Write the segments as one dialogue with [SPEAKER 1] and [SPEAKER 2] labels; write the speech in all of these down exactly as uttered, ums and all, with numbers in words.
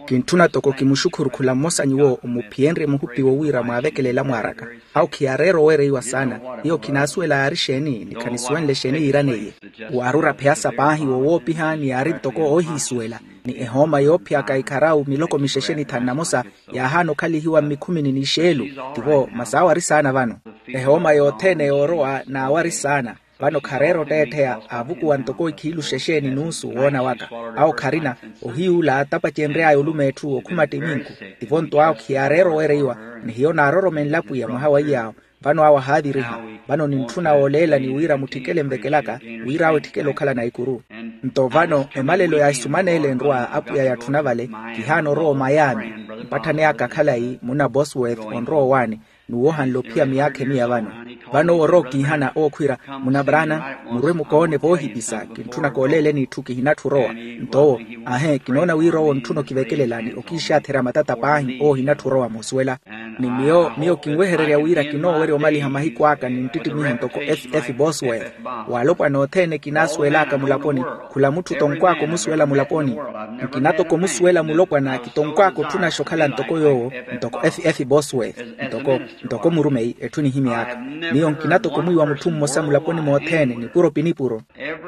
[SPEAKER 1] kintuna toko kimushukuru kula mosa nyiwo umupienre muhupi wo wira mwavekelela mwaraka au kiarero were iwa sana iyo kinasuela arisheni ni kaniswenle sheni iraneye warura peasa pahi wo wopi hani ari toko ohi suela ni ehoma yopia kaikarau miloko mishesheni tanamosa ya hano kali hiwa mikumi ni nishelu tivo masawa risana vano ehoma yotene oroa na wari sana vano karero tetea avuku wantoko ikilu shesheni nusu wona waka au karina ohiula tapa chenrea yolumetu okumati minku tivonto au kiarero wereiwa ni hiyo naroro menlapu ya mahawa yao vano awa hadiriha vano ni mtuna olela ni wira mutikele mbekelaka wira awe tikelo kala na ikuru nto vano emalelo ya isumane ele nrua apu ya yatunavale kihano roo Miami mpatane aka kalai muna Bosworth on roo wani nuohan lopia miyake miya vano vano oroki hana okwira munabrana murwe mukone vohi bisa kintuna kolele ni tuki hinatu roa nto ahe kinona wiro ntuno kivekelelani okisha thera matata pahi o hinatu roa moswela ni mio mio kingweherere ya wira kino were omali hamahi kwaka ni ntiti miho ntoko F F Bosworth walopa nothene kinaswela ka mulaponi kula mutu tonkwako muswela mulaponi kinato ko muswela mulokwa na kitonkwako tuna shokala ntoko yo ntoko F F Bosworth ntoko ntoko murumei etuni himi aka niyo nkinato kumui wa mutumu mosa mulaponi mothene ni puro pinipuro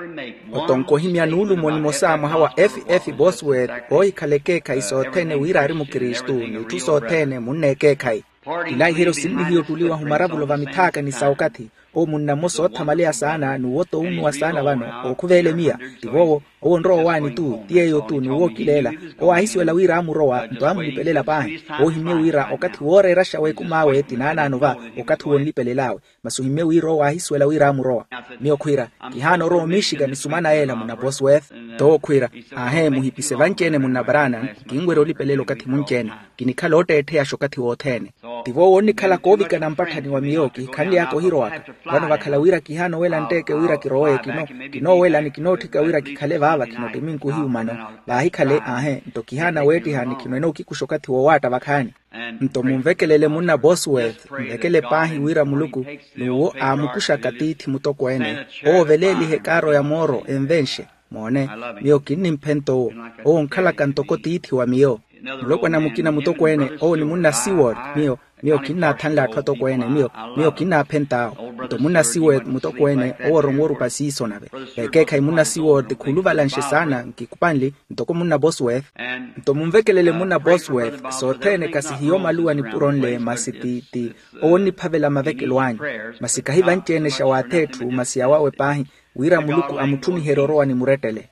[SPEAKER 1] otonko himi anulu moni mosa hawa F F Bosworth oi kalekeka isothene wira ari mukristu ni tusothene munekeka ilai hero sinni hiyo tuliwa humarabulo va mitaka ni saukati o munna moso othamalea sana nuwoto unwa sana vano okuvele mia tivowo o nro wani tu tieyo tu ni wokilela o ahiswela wira amuroa ndo amulipelela pahi o hime wira okati wore rasha we kumawe tinana anova okati wonlipelelawe masu hime wiro ahiswela wira amuroa mio kwira kihano ro Michigan sumana ela muna Bosworth to kwira ahe muhipise vanchene muna barana kingwero lipelelo kati munchene kinikalo tete ashokati wothene tivo woni kala kovika na mpatani wa miyoki kandi yako hiro aka vano vakala wira kihano wela nteke wira kiroe kino kino wela ni kinotika wira kikale vava kinote minku hiu mano vahi kale ahe nto kihana weti hani kino eno kikushokati wawata vakani nto mumvekelele muna Bosworth mvekele pahi wira muluku nuwo amukusha katiti mutoko ene o veleli hekaro ya moro envenshe mone mio kini mpento o nkala kantoko titi wa mio mulokwa na mukina mutoko ene o ni muna Seward mio mio kina thanla thotoko ene mio mio kina pentao to muna Seward mutoko ene o rongoru pasiso nabe ekeka muna Seward kuluvalanshe sana nkikupanli ntoko muna Bosworth to mumvekelele muna Bosworth so thene kasi hiyo maluwa ni puronle masititi o ni pavela mavekelwanyi masika hiva ntene shawatetu masiawawe pahi wira muluku amutuni heroroa ni muretele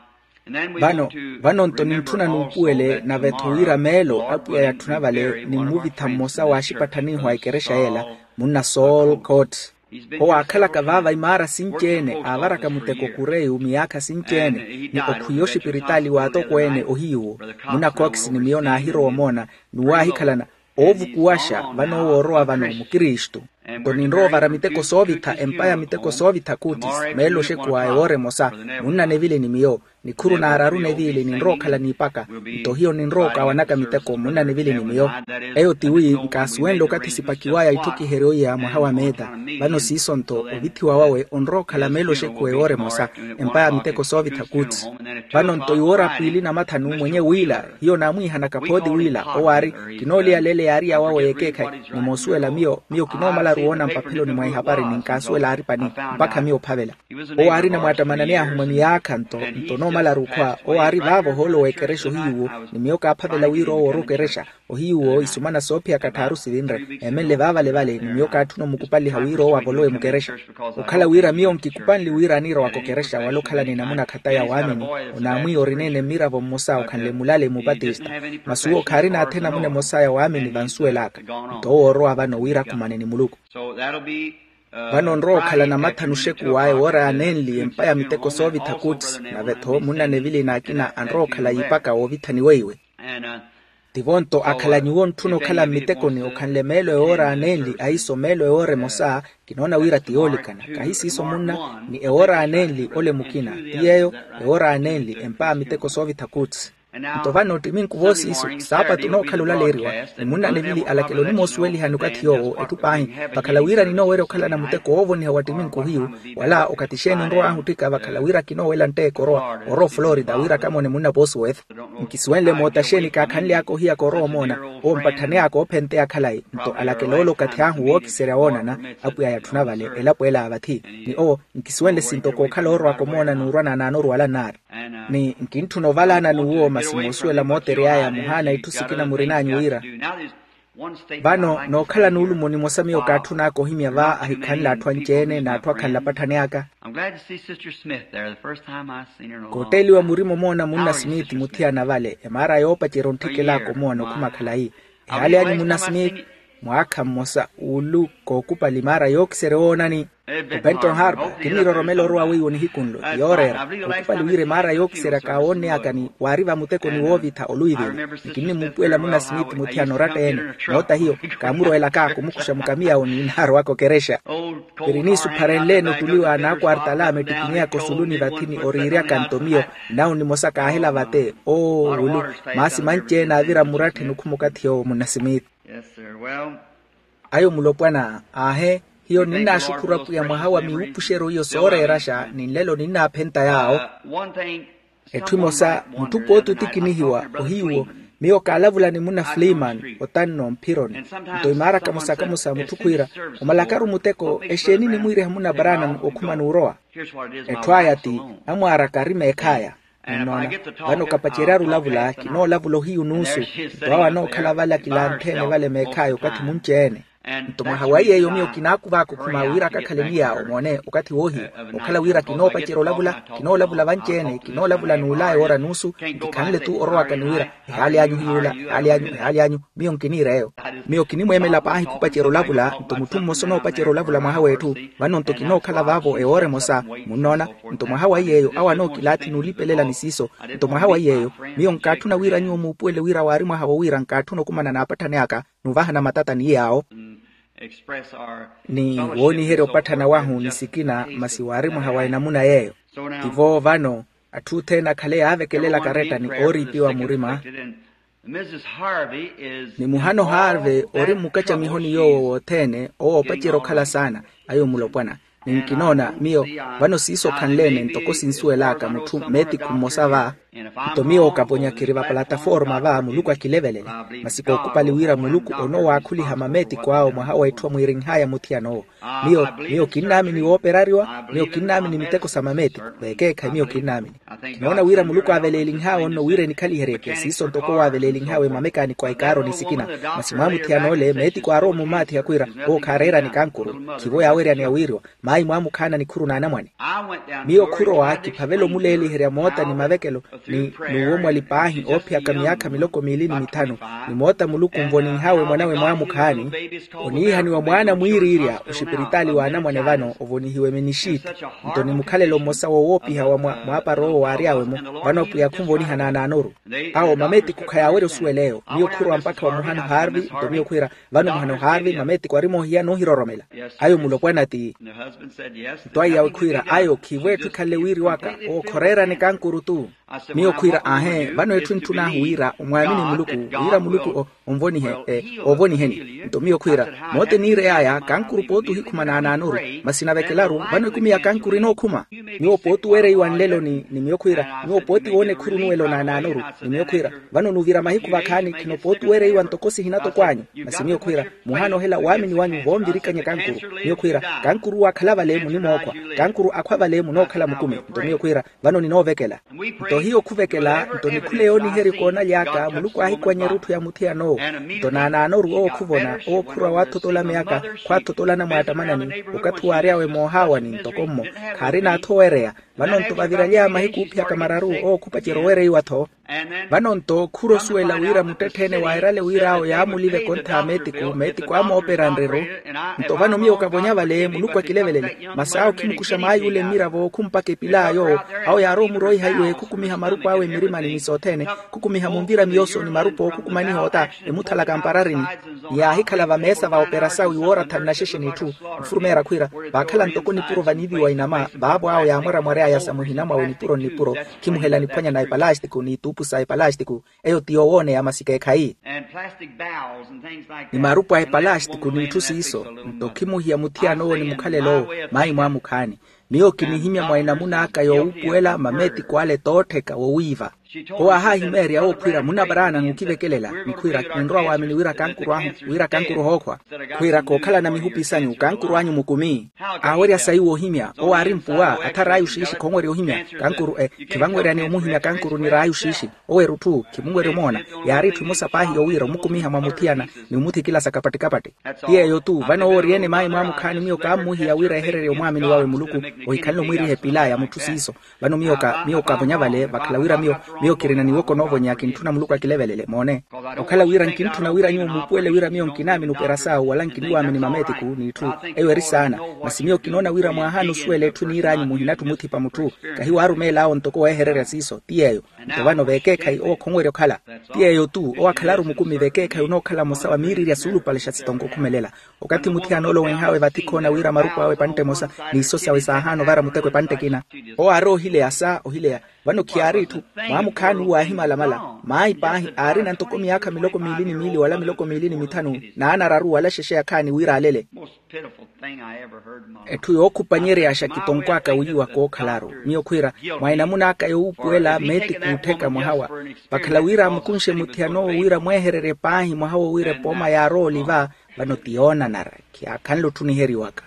[SPEAKER 1] vano vano ntoni ntuna nupuele na vetuira melo apu ya tunavale ni muvi tamosa wa shipatani huaikeresha ela muna Saul Court o akala kavava imara sinchene avara kamuteko kureu miaka sinchene ni okuyoshi piritali wato kwene ohiwo muna Cox ni miona ahiro omona nuwahi kalana ovu kuwasha vano woroa vano mukristu Toni nro vara miteko sovita empire miteko sovita kutis melo shekwa eore mosa munna nevile ni mio ni kuru na araru nevile ni nro kala ni paka to hiyo ni nro kawanaka miteko munna nevile ni mio eyo tiwi nkaswendo kati sipakiwaya ituki hereo ya mahawa meda bano sisonto obiti wawawe onro kala melo shekwa eore mosa empire miteko sovita kutis bano nto iora pili na matanu mwenye wila hiyo na mwi hanakapodi wila owari kinoli ya lele yari ya wawe yekeka ni mosuela mio mio kinomala ruona mpapilo ni mwai habari ni nkasuela haripani mpaka mio pavela o ari na mwatamanania humani yaka nto nto no mala rukwa o ari vavo holo wekeresho hiyo ni mioka pavela wiro o rukeresha o hiyo isumana sopia kataru sivinre emele vava levale ni mioka atuno mukupali hawiro wa voloe mukeresha ukala wira mio nkikupanli wira niro wakokeresha walokala ni namuna kataya wamini unamui orinene mira vo mosa ukanle mulale mubatista masuo karina atena mune mosa ya wamini vansuelaka nto oro avano wira kumaneni muluku
[SPEAKER 2] So that'll be uh,
[SPEAKER 1] vano nro kala na matanusheku wae ora anenli empaya miteko sovita kutis na veto muna nevili na akina anro kala ipaka ovitani weiwe
[SPEAKER 2] and uh,
[SPEAKER 1] Tivonto akala nyuon tuno kala miteko ni okanle melo e ora anenli aiso melo e ore mosa kinona wira tiolikana kahisi iso muna ni e ora anenli ole mukina tiyeyo e ora anenli empaya miteko sovita kutis Ntovano timinku vosi isu sapa tuno kalula leriwa nimuna nevili alakelo ni mosweli hanukati yo etupahi bakalawira nino wero kala na muteko ovo ni hawatiminku hiu wala okatisheni nroa hutika bakalawira kino wela nte koroa oro Florida wira kama ni muna Bosworth nkiswenle motasheni kakanli ako hiya koroa mona o mpatane ako opente akalai nto alakelolo kati hangu woki sereona na apu ya yatunavale elapo ela abati ni o nkiswenle sintoko kala oro ako mona nurwana na noru wala nar ni nkintu novala na nuwo masimosuela moterea ya muhana itusikina murina nyuira bano no kala nulu moni mosami okatuna ako himya va ahikanla atwa njene na atwa kanla pataneaka koteli wa murimo mona muna Smith mutia na vale emara yopa cherontike lako mona kuma kala hii hali anyi muna Smith mwaka mosa ulu kokupa limara yokisereona ni Benton Harbor kiniro romelo ruwa wiyo ni hikunlo yorera kokupa liwire mara yokisere kaone akani wariva muteko ni wovita oluivili nikini mupuela muna Smith mutia norata ene nota hiyo kamuro ela kako mukusha mukamia oni inaro wako keresha pirinisu parenleno tuliwa anako artalame tukinia kosuluni vatini oriria kantomio nao ni mosaka ahela vate o ulu masi manche na avira murati nukumukati yo muna Smith.
[SPEAKER 2] Yes, sir. Well,
[SPEAKER 1] ayo mulopwana ahe hiyo nina shukura kuya mwahawa miupushero hiyo sore erasha nilelo nina penta yao etumosa mtupo tutikini hiwa ohiwo miyo kalavula ni muna Fleeman otano mpiron to imara kamusa kamusa mtukuira omalakaru muteko esheni ni mwire muna barana okuma nuroa etwayati amwara karime ekaya nona bano kapachiraru lavula kino lavulo hiyo nusu twawa no kalavala kilantene vale mekayo kati munchene ntoma hawaii eyo miyo kinaku vako kumawira kakalenia omone ukati wohi okala wira kino pachiro lavula kino lavula vanchene kino lavula nulae ora nusu kanle tu oroa kaniwira hali anyu hiula hali anyu hali anyu miyo nkinireo miyo kinimwemela pahi kupachiro lavula ntomutumo sono pachiro lavula mahawe etu vano ntokino kala vavo eore mosa munona ntoma hawaii eyo awa no kilati nulipelela nisiso ntoma hawaii eyo miyo nkatuna wira nyu mupuele wira wari mahawa wira nkatuno kumana na apataneaka nuvaha na matata ni yao ni woni hero patana wahu nisikina masiwari muhawaii namuna yeyo tivo vano atute na kale avekelela kareta ni ori piwa murima ni muhano Harvey ori mukacha mihoni yo wotene o pachiro kala sana ayo mulopwana ninkinona miyo vano siso kanlene ntoko sinsuelaka mutu meti kumosava ntomio kaponya kiriva plataforma va muluku akilevelele masiko okupaliwira muluku ono wakuli hamameti kwao mwahawa itwa mwiring haya mutiano miyo miyo kinami ni operariwa miyo kinami ni miteko samameti bekeka miyo kinami kinaona wira muluku aveleling hao ono wire nikali hereke siso ntoko waveleling hawe mamekani kwa ikaro nisikina masimamu tiano le meti kwa romu mati ya kuira o karera ni kankuru kivo ya were ya wirwa mai mwamu kana ni kuru na anamwani miyo kuro waki pavelo muleli herea mota ni mavekelo ni nuwomu alipahi opia kamiyaka miloko milini mitano ni mota muluku mvoni hawe mwanawe mwamu kani oniha ni wa mwana mwiri iria ushipiritali wa anamwane vano ovoni hiwe menishiti nto ni mukalelo mosa wowopi hawa mwapa roho wa ariawe mo vano puya kumvoni hanana anoru ao mameti kukayawere usueleo miyo kuro wa mpaka wa muhano Harvey nto miyo kuira vano muhano Harvey mameti kwa rimo hiya no hiroromela ayo mulopwana ti Twai ya kuira ayo kiwetu kale wiri waka o korera ni kankuru tu miyo kuira ahe vano etu ntuna huira umwamini muluku wira muluku omvoni he eh, ovoni heni nto miyo kuira mote nire aya kankuru potu hikuma na ananuru masina vekelaru vano ikumi ya kankuru ino kuma miyo potu were iwan lelo ni, ni miyo kuira miyo poti wone kuru nuelo na ananuru ni miyo kuira vano nuvira mahiku vakani kino potu were iwan tokosi hinato kwanyu masi miyo kuira muhano hela wamini wanyu vombirika nye kankuru miyo kuira kankuru wakalava lemu ni mwokwa kankuru akwava lemu no kala mukume nto miyo kuira vano ni novekela nto hiyo kuvekela nto ni kuleo ni heri kona liaka muluku ahi kwa nyerutu ya mutia no nto na ananoru o kuvona o kura watotola meaka kwa totola na mwatamanani ukatuwaria we mohawa ni ntokomo karina atowerea vano nto vaviralia mahiku upia kamararu o kupachiro were iwato vano nto kuro suela wira mutetene wairale wira o ya mulive konta metiku metiku ama operanrero nto vano miyo kaponya vale muluku akilevelele masao kimukusha mayu ule miravo kumpake pila yo au ya romu roi haiwe kukumiha marupo awe mirima ni misotene kukumiha mumvira miyoso ni marupo kukumani hota emutala kampararini ya hikala va mesa va operasa uiwora tanasheshe ni tu mfurumera kuira bakala ntoko ni puro vanivi wa inama babu ao ya mwara mware ya samuhinama we nipuro nipuro kimuhela nipanya na ipalastiku ni tupu sa ipalastiku eyo tiowone ya masike kai ni marupu ya ipalastiku ni tusi iso nto kimuhia mutiano ni mukhalelo mai mwa mukani niyo kinihimya mwainamuna aka yo upuela mameti kwale toteka wo wiva oa ha himeri ao kwira muna barana ngukivekelela nikwira kinroa wa mini wira kankuru ahu wira kankuru hokwa kwira kokala na mihupi sanyu kankuru anyu mukumi aweri asai wo himya oa arimpuwa atarayu shishi kongweri ohimya kankuru eh kivangweri ani omuhimya kankuru ni rayu shishi owe rutu kimungweri omona yari tumusa pahi yo wira mukumiha mamutiana ni umuti kila sakapati kapati iye yo tu vano oriene mai mwa mukani miyoka muhi ya wira eherere omwami ni wawe muluku oikalino mwiri hepila ya mutusi iso vano miyoka miyoka vonyavale bakala wira miyo miyo kirina ni woko novo nyaki ntuna muluku akilevelele mone okala wira nkintuna wira nyu mupuele wira miyo nkinami nuperasa wala nkiniwa mini mametiku ni tu eweri sana masimio kinona wira mwahanu suele tu ni iranyi muhinatu muti pa mutu kahiwa arumela ao ntoko weherere siso tiyeyo ntovano vekeka o kongwere okala tiyeyo tu o akalaru mukumi vekeka uno kala mosawa miriri ya sulu palesha sitongo kumelela wakati mutiano lo wenhawe vatikona wira marupu awe pante mosa ni isosi awe sahano vara mutekwe pante kina o aro hile asa o hile ya vano kiari tu mamukani wa himala mala mai pahi ari na ntoko miaka miloko milini mili wala miloko milini mitanu na ana raru wala sheshe ya kani wira alele etu yokupa nyere ya shakitonkwaka uyiwa ko kalaru miyo kwira mwainamuna aka yo upuela meti kuteka mwahawa bakala wira mkunshe mutiano wira mweherere pahi mwahawa wira poma ya ro liva vano tiona nara kia kanlo tuniheri waka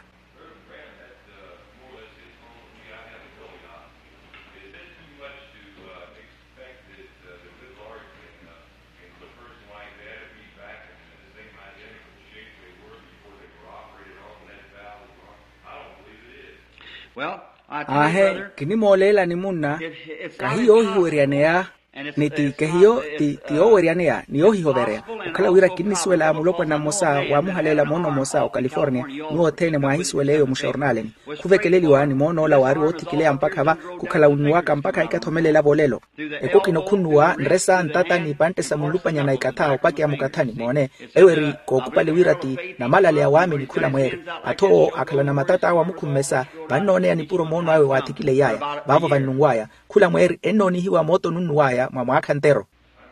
[SPEAKER 1] ahe kini molela ni muna kahiyo hiwerianea niti kahiyo ti tiyo werianea niyo hihoverea ukala wira kini suela mulokwa na mosa wa muhalela mono mosa o California nuo tene mwa hiswele yo mushaurnalen kuvekeleli wa ni mono la wari otikilea mpaka va kukala unuwaka mpaka ikatomelela bolelo eko kino kunua nresa ntata ni pante sa mulupa nyana ikatao pake ya mukatani mone eweri kokupale wirati na malale ya wami ni kula mweri atoo akala na matata wa mukumesa banone ya nipuro mono awe watikile yaya bavo vanunguaya kula mweri eno ni hiwa moto nunuaya mwa mwaka ntero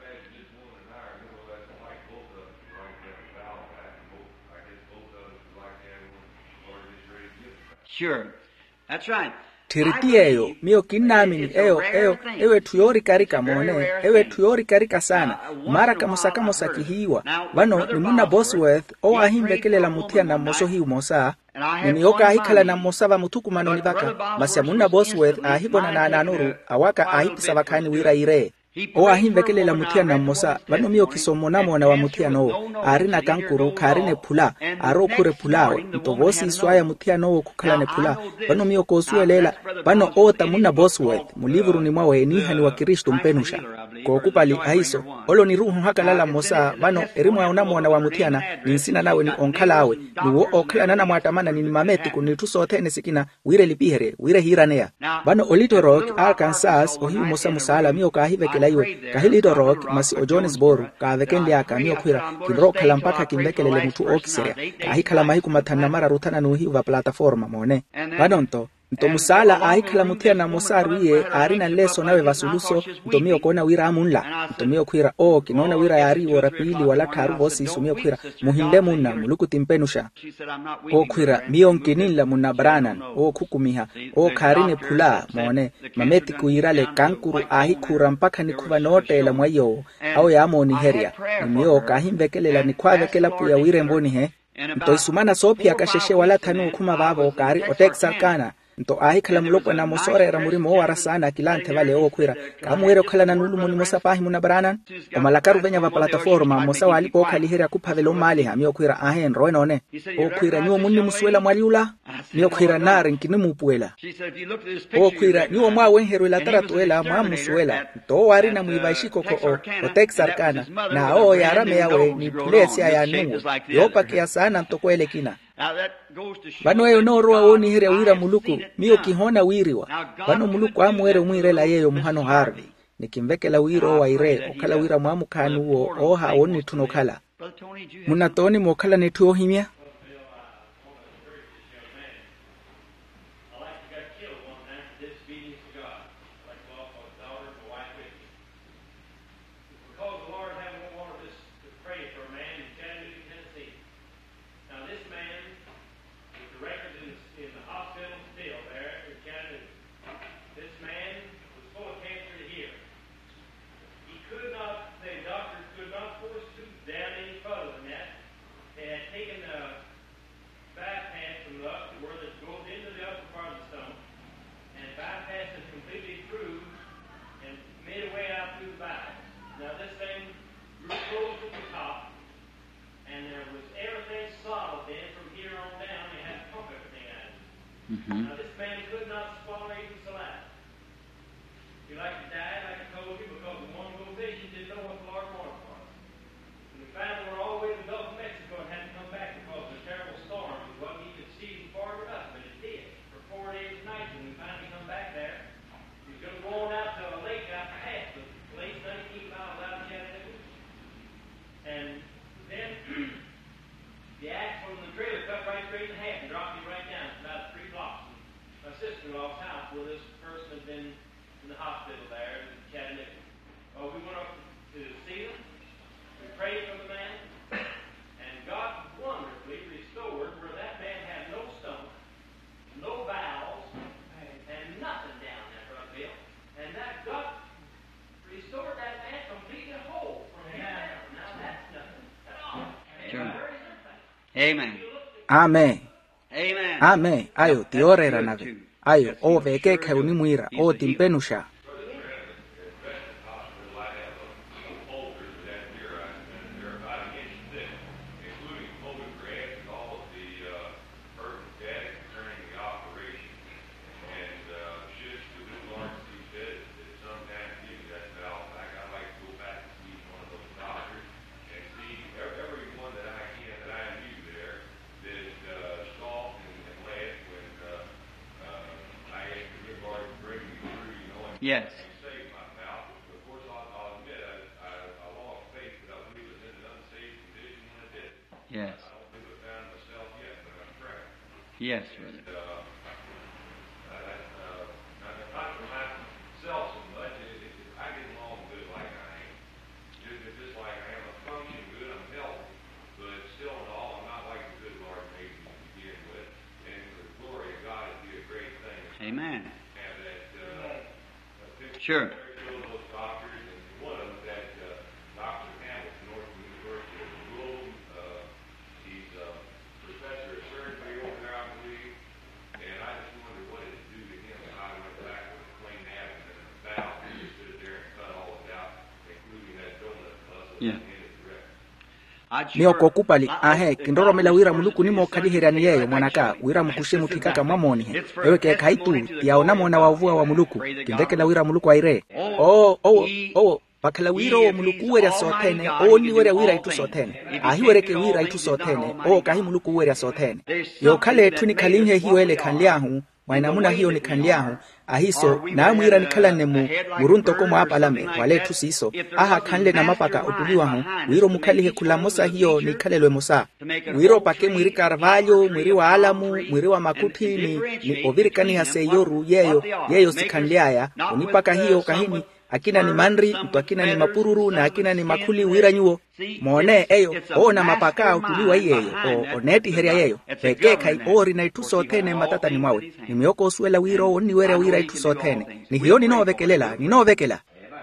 [SPEAKER 2] Sure. That's right.
[SPEAKER 1] Tiritiyeyo miyo kinamini eyo eyo ewe tuyori karika mone ewe tuyori karika sana mara kamusaka mosaki hiwa vano ni muna Bosworth o ahimbekele la mutia na moso hiu mosa ni yoka ahikala na mosa va mutuku manoni vaka masya muna Bosworth ahibona na ananuru awaka ahipisa vakani wira ire o ahimbekele la mutia na mosa vano miyo kisomo na mwana wa mutia no arina kankuru karine pula aro kure pulawe ntovosi iswaya mutia no kukala ne pula vano miyo kosuelela vano ota muna Bosworth mulivuru ni mwawe niha ni wa Kristo mpenusha kokupali aiso olo ni ruhu hakalala mosa vano erimu ya unamwana wa mutiana ni nsina nawe ni onkalawe ni wo okala nana mwatamana ni mameti kunituso otene sikina wire lipihere wire hiranea vano o Little Rock Arkansas o hiu mosa musala miyo kahivekela iwe kahi Little Rock masi o Jonesboro kavekendi aka miyo kwira kinro kalampaka kimvekelele mutu okiserea kahi kalamahi kumatana mara rutana nuhiu va plataforma mone vano nto nto musala ahikala mutia na mosaruye arina leso nawe vasuluso nto miyo kona wira amunla nto miyo kwira o kinona wira yari wora pili wala taru vosi isu miyo kwira muhinde muna muluku timpenusha o kwira miyo nkinila muna branan o kukumiha o karine pula mone mameti kuirale kankuru ahikura mpaka nikuva note la mwayo au ya amoni heria miyo kahimvekelela nikwavekela puya wire mboni he nto isumana sopi akasheshe wala tanu kuma vavo kari oteksarkana nto ahikala mulokwa na mosore era murimo wara sana kilante vale o kwira kamuere kala na nulu muni mosapahi muna baranan o malakaru venya va plataforma mosa walipo kalihera kupavelo mali ha miyo kwira ahen roenone o kwira niwo muni muswela mwaliula miyo kwira nare nkini mupuela o kwira niwo mwa wenhero la taratuela mwa muswela to wari na muivashiko ko o o texarkana na o yarame yawe ni place ya nuwo yopa kia sana ntokwele kina vano eyo no roa oni here wira muluku miyo kihona wiriwa vano muluku amuere umwire la yeyo muhano harvi nikimvekela wiro wa ire okala wira mwamukani uo oha oni tunokala munatoni mwokala netu ohimia
[SPEAKER 3] Now this thing grew close to the top, and there was everything solid in it from here on down. They had to pump everything out of it.
[SPEAKER 4] Mm-hmm.
[SPEAKER 3] Now this man could not swallow even saliva. He liked to die, like I told you, because he wanted to go fishing, didn't know what the Lord wanted for him. And we found we were all the way to the Gulf of Mexico and had to come back because of a terrible storm. It wasn't even season far enough, but it did. For four days and nights, when we finally come back there, we was going to go on out to a lake out past the lake, nineteen miles out of Chattanooga. And then the axe from the trailer cut right straight in half and dropped me right down. It's about three blocks. My sister-in-law's house, where this person had been in the hospital there in Chattanooga. Oh, we went up to see them. We prayed for the man, and God wonderfully restored where that man had no stomach, no bowels, and nothing down there, Brother Bill. And that God restored that man completely whole from him down. Now that's nothing at all.
[SPEAKER 4] Sure.
[SPEAKER 3] Amen.
[SPEAKER 1] Amen.
[SPEAKER 4] Amen.
[SPEAKER 1] Amen. Ayo tiorera nave. Ayo o veke kauni muira o timpenusha.
[SPEAKER 4] Yes. Yes. Yes, brother. Amen. Sure. Yeah.
[SPEAKER 1] Nioko kupali ahe kindoro mela wira muluku nimo kaliherani yeyo mwanaka wira mukushe mutikaka mamoni ewe ke kaitu yaona mona wavua wa muluku kindeke la wira muluku aire oh oh oh bakala wira wa muluku wera sotene o ni wera wira itu sotene ahi wera ke wira itu sotene o kahi muluku wera sotene yo kale tuni kalinye hiyo ele kanliahu wainamuna hiyo ni kanliahu ahiso na mwira nikala nemu murunto komo apalame wale tusiso aha kanle na mapaka utuliwa hu wiro mukalihe kulamosa hiyo ni kalelwe mosa wiro pake mwiri karvalyo mwiri wa alamu mwiri wa makuti ni, ni ovirikani hase yoru yeyo yeyo sikanliaya unipaka hiyo kahini akina ni mandri mtu akina ni mapururu na akina ni makuli wira nyuo mone eyo o na mapaka utuliwa yeyo o oneti heria yeyo peke kai ori na itusotene matata ni mawe ni mioko usuela wiro oni were wira itusotene ni hiyo ni novekelela ni novekela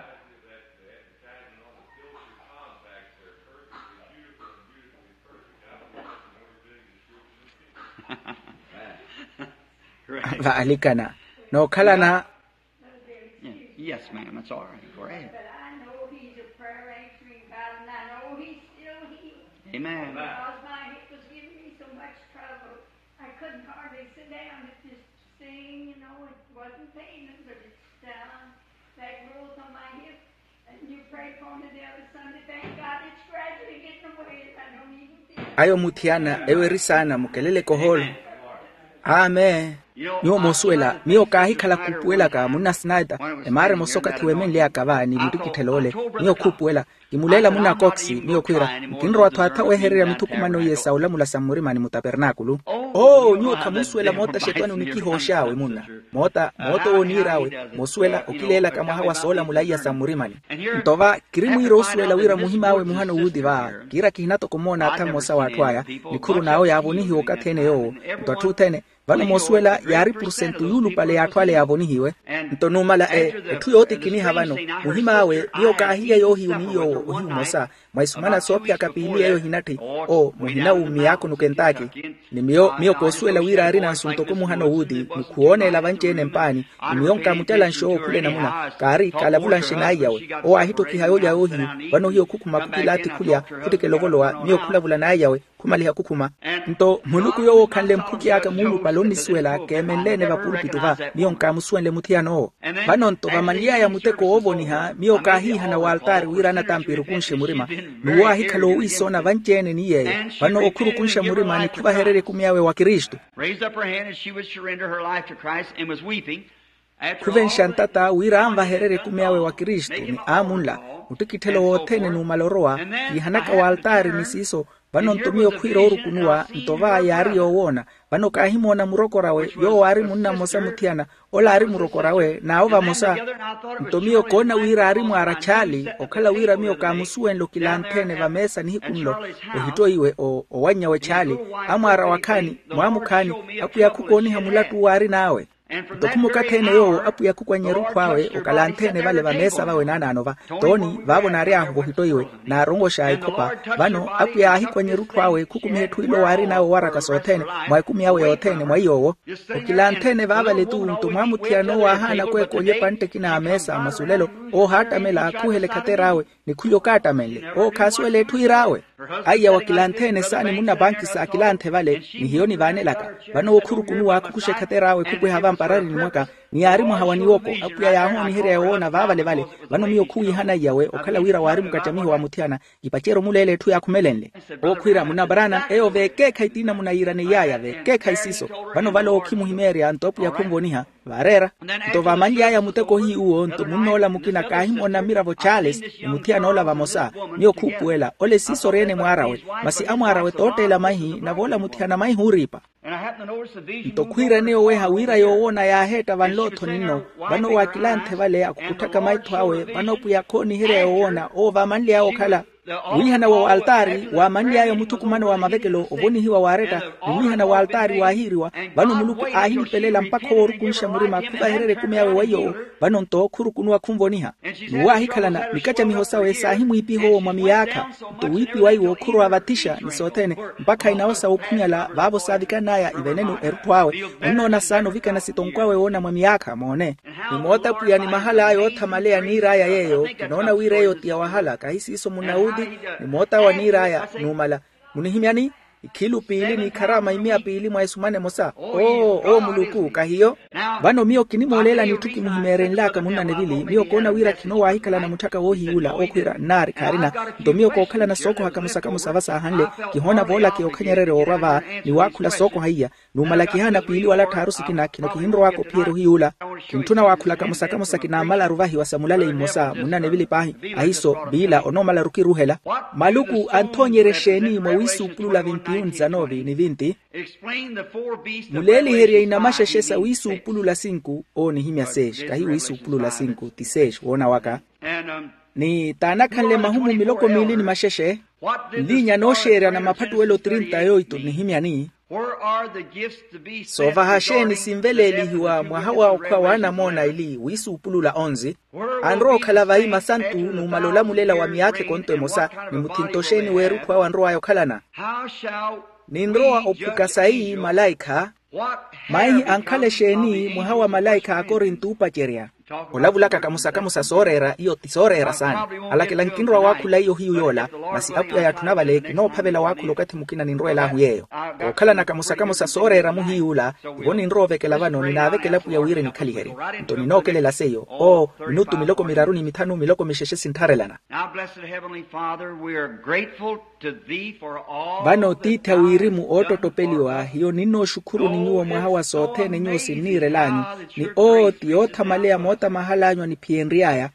[SPEAKER 1] vaalikana no kalana.
[SPEAKER 4] Yes, ma'am. That's all right. Go ahead.
[SPEAKER 5] But I know he's a prayer answering God, and I know he's still healing.
[SPEAKER 4] Amen.
[SPEAKER 5] Because my hip was giving me so much trouble, I couldn't hardly sit down and just sing, you know. It wasn't painful, but it's down that growth on my hip. And you prayed for me the other Sunday. Thank God it's gradually getting away. I don't even feel it.
[SPEAKER 1] Ayo mutiana ewe risana mukelele koholo. Amen. Nyo mosuela mio kahi kala kupuela ka muna snaida emare mosoka tiwemen lea kava ni bitu kitelole nyo kupuela imulela muna koksi nyo kwira kinro watu hata weherera mitukumano yesa ula mula samurima ni mutabernakulu oh nyo kamusuela mota shetani unikihoshawe muna mota moto onirawe mosuela ukilela kama hawa sola mula iya samurima ni ntova kirimu iro usuela wira muhimawe muhano udiva kira kihinato kumona ata mosa watuaya nikuru nao yabo nihi okatene yo ntwatutene vano mosuela yari percent yulu pale yatwale yavonihiwe ntonumala e etu yote kiniha vano muhimawe yo kahia yo hiuniyo uhiumosa maisumana sopya kapili yo hinati o muhina umi yako nukentaki ni mio mio kosuela wira arina nsuntoko muhano hudi nukuone la vanchene mpani mionka mutala nsho kule namuna kari kalavula nshinaiyawe o ahito kihayoja yohi vano hiyo kukuma kukilati kulia kutike lovolowa mio kulavula naiyawe kumaliha kukuma nto muluku yo kanle mpuki aka mulu paloni suela kemenlene vapulpitu va mionka musuenle mutiano vano nto vamalia ya muteko ovoniha mioka hiha na waltari wirana tampiru kunshe murima nuwa hikalo uisona vanchene ni yeye vano okuru kunshe murima ni kuva herere kumiawe wa Kristo kuvensha wira amba herere kumiawe wa Kristo ni amunla utikitelo wotene numaloroa yihanaka wa altari nisiso vano ntomio kwiro urukunua ntova yari yowona vano kahimona murokorawe yo wari munna mosa mutiana ola ari murokorawe na ova mosa ntomio kona wira ari muarachali okala wira mio kamusuenlo kilantene vamesa ni hikunlo ohito iwe o owanya wechali amara wakani mwamukani akuya kukoni hamulatu wari nawe Tokumuka tene yo apu ya kukwanyeru kwawe ukalantene vale vamesa vawe nananova toni vavo nari ahu hitoiwe na rongo shai kopa vano apu ya ahi kwanyeru kwawe kukumetu ilo wari nao waraka sotene mwaikumi yawe yotene mwaiyowo ukilantene vava letu mtumamu tiano wahana kwe konye pante kina amesa masulelo o hata mela kuhele katerawe ni kuyo kata mele o kaswe letu irawe aya wakilantene sani muna banki sa kilante vale ni hiyo ni vanelaka vano okuru kunuwa kukushe katerawe kukwe hava parari ni mwaka ni arimu hawani woko apuya ya honi hire ya wona vavale vale vano miyo kui hana yawe okala wira warimu kachamiho wa mutiana ipachero mulele tu ya kumelenle okwira muna barana eo vekeka itina muna irane yaya vekeka isiso vano valo okimu himeri ya ntopu ya kumboniha varera nto vamanji ya muteko hii uo nto munola mukina kahimo na miravo Charles mutiana ola vamosa miyo kupuela ole siso rene mwarawe masi amwarawe tote ila mahi na vola mutiana mahi huripa ntokwira neo weha wira yowona ya heta vanloto nino vano wakilante vale akukutaka maitu hawe vano puyakoni hire yowona o vamanli yao kala wihana wa altari wa manli ayo mutukumano wa mavekelo oboni hiwa wareta wihana wa altari wa hiriwa vano muluku ahini pelela mpako orukunsha murima kuva herere kumeawe wayo vano nto kurukunua kumvoniha nuwa hikalana mikacha mihosawe sahimu ipiho mwamiyaka nto wipi wayo okuru avatisha nisotene mpaka inaosa ukunyala vavo savikanaya ivenenu erutwawe unona sano vika na sitonkwawe ona mwamiyaka mwone nimota puya ni mahala ayo tamalea niraya yeyo kinaona wireyo tia wahala kahisi iso munaudi ni mota wa niraya numala munihimiani ikilu pili ni karama imia pili mwa esumane mosa oh oh muluku kahiyo vano mio kinimolela ni tuki muhimere nlaka muna nevili mio kona wira kino wa hikala na mutaka wohi ula okwira nari karina ndo mio kokala na soko hakamusa kamusa vasa hanle kihona vola ki okanyerere orava ni wakula soko haiya numala kihana pili wala tarusi kina kino kihindro wako piero hi ula kintuna wakula kamusa kamusa kina mala ruvahi wasamulale imosa muna nevili pahi ahiso bila onomala ruki ruhela maluku antonyere sheni mwawisu upulula vinti Zanovi ni vinti muleli heria inamasha shesa wisu upulu la sinku o ni himya sesh kahi wisu upulu la sinku tisesh wona waka ni tanakanle mahumu miloko mili ni masheshe linya no sheria na mapatu welo trinta yoito ni himya ni so vahasheni simveleli hiwa mwahawa ukwa wana mona ili wisu upulu la onzi anro kalavai masantu numalola mulela wa miyake konto mosa ni mutintosheni weru kwa wanroa yokalana ni nroa opukasai malaika mai ankale sheni muhawa malaika akorintu pacheria olavulaka kamusa kamusa sorera iyo tisorera sana alake lankinroa wakula iyo hiyo yola masi apu ya tunavaleki no pavela wakula ukati mukina ninroa lahu yeyo okala na kamusa kamusa sorera muhi ula igoni nroa vekela vano nina vekela puya uire ni kaliheri nto ninokele la seyo o minutu miloko miraruni mitanu miloko misheshe sintarelana vano tita uirimu oto topeliwa hiyo nino shukuru ninyuo mwahawa sote ninyuo sinire lanyu ni o tiota malea mota mahalanywa ni pienriaya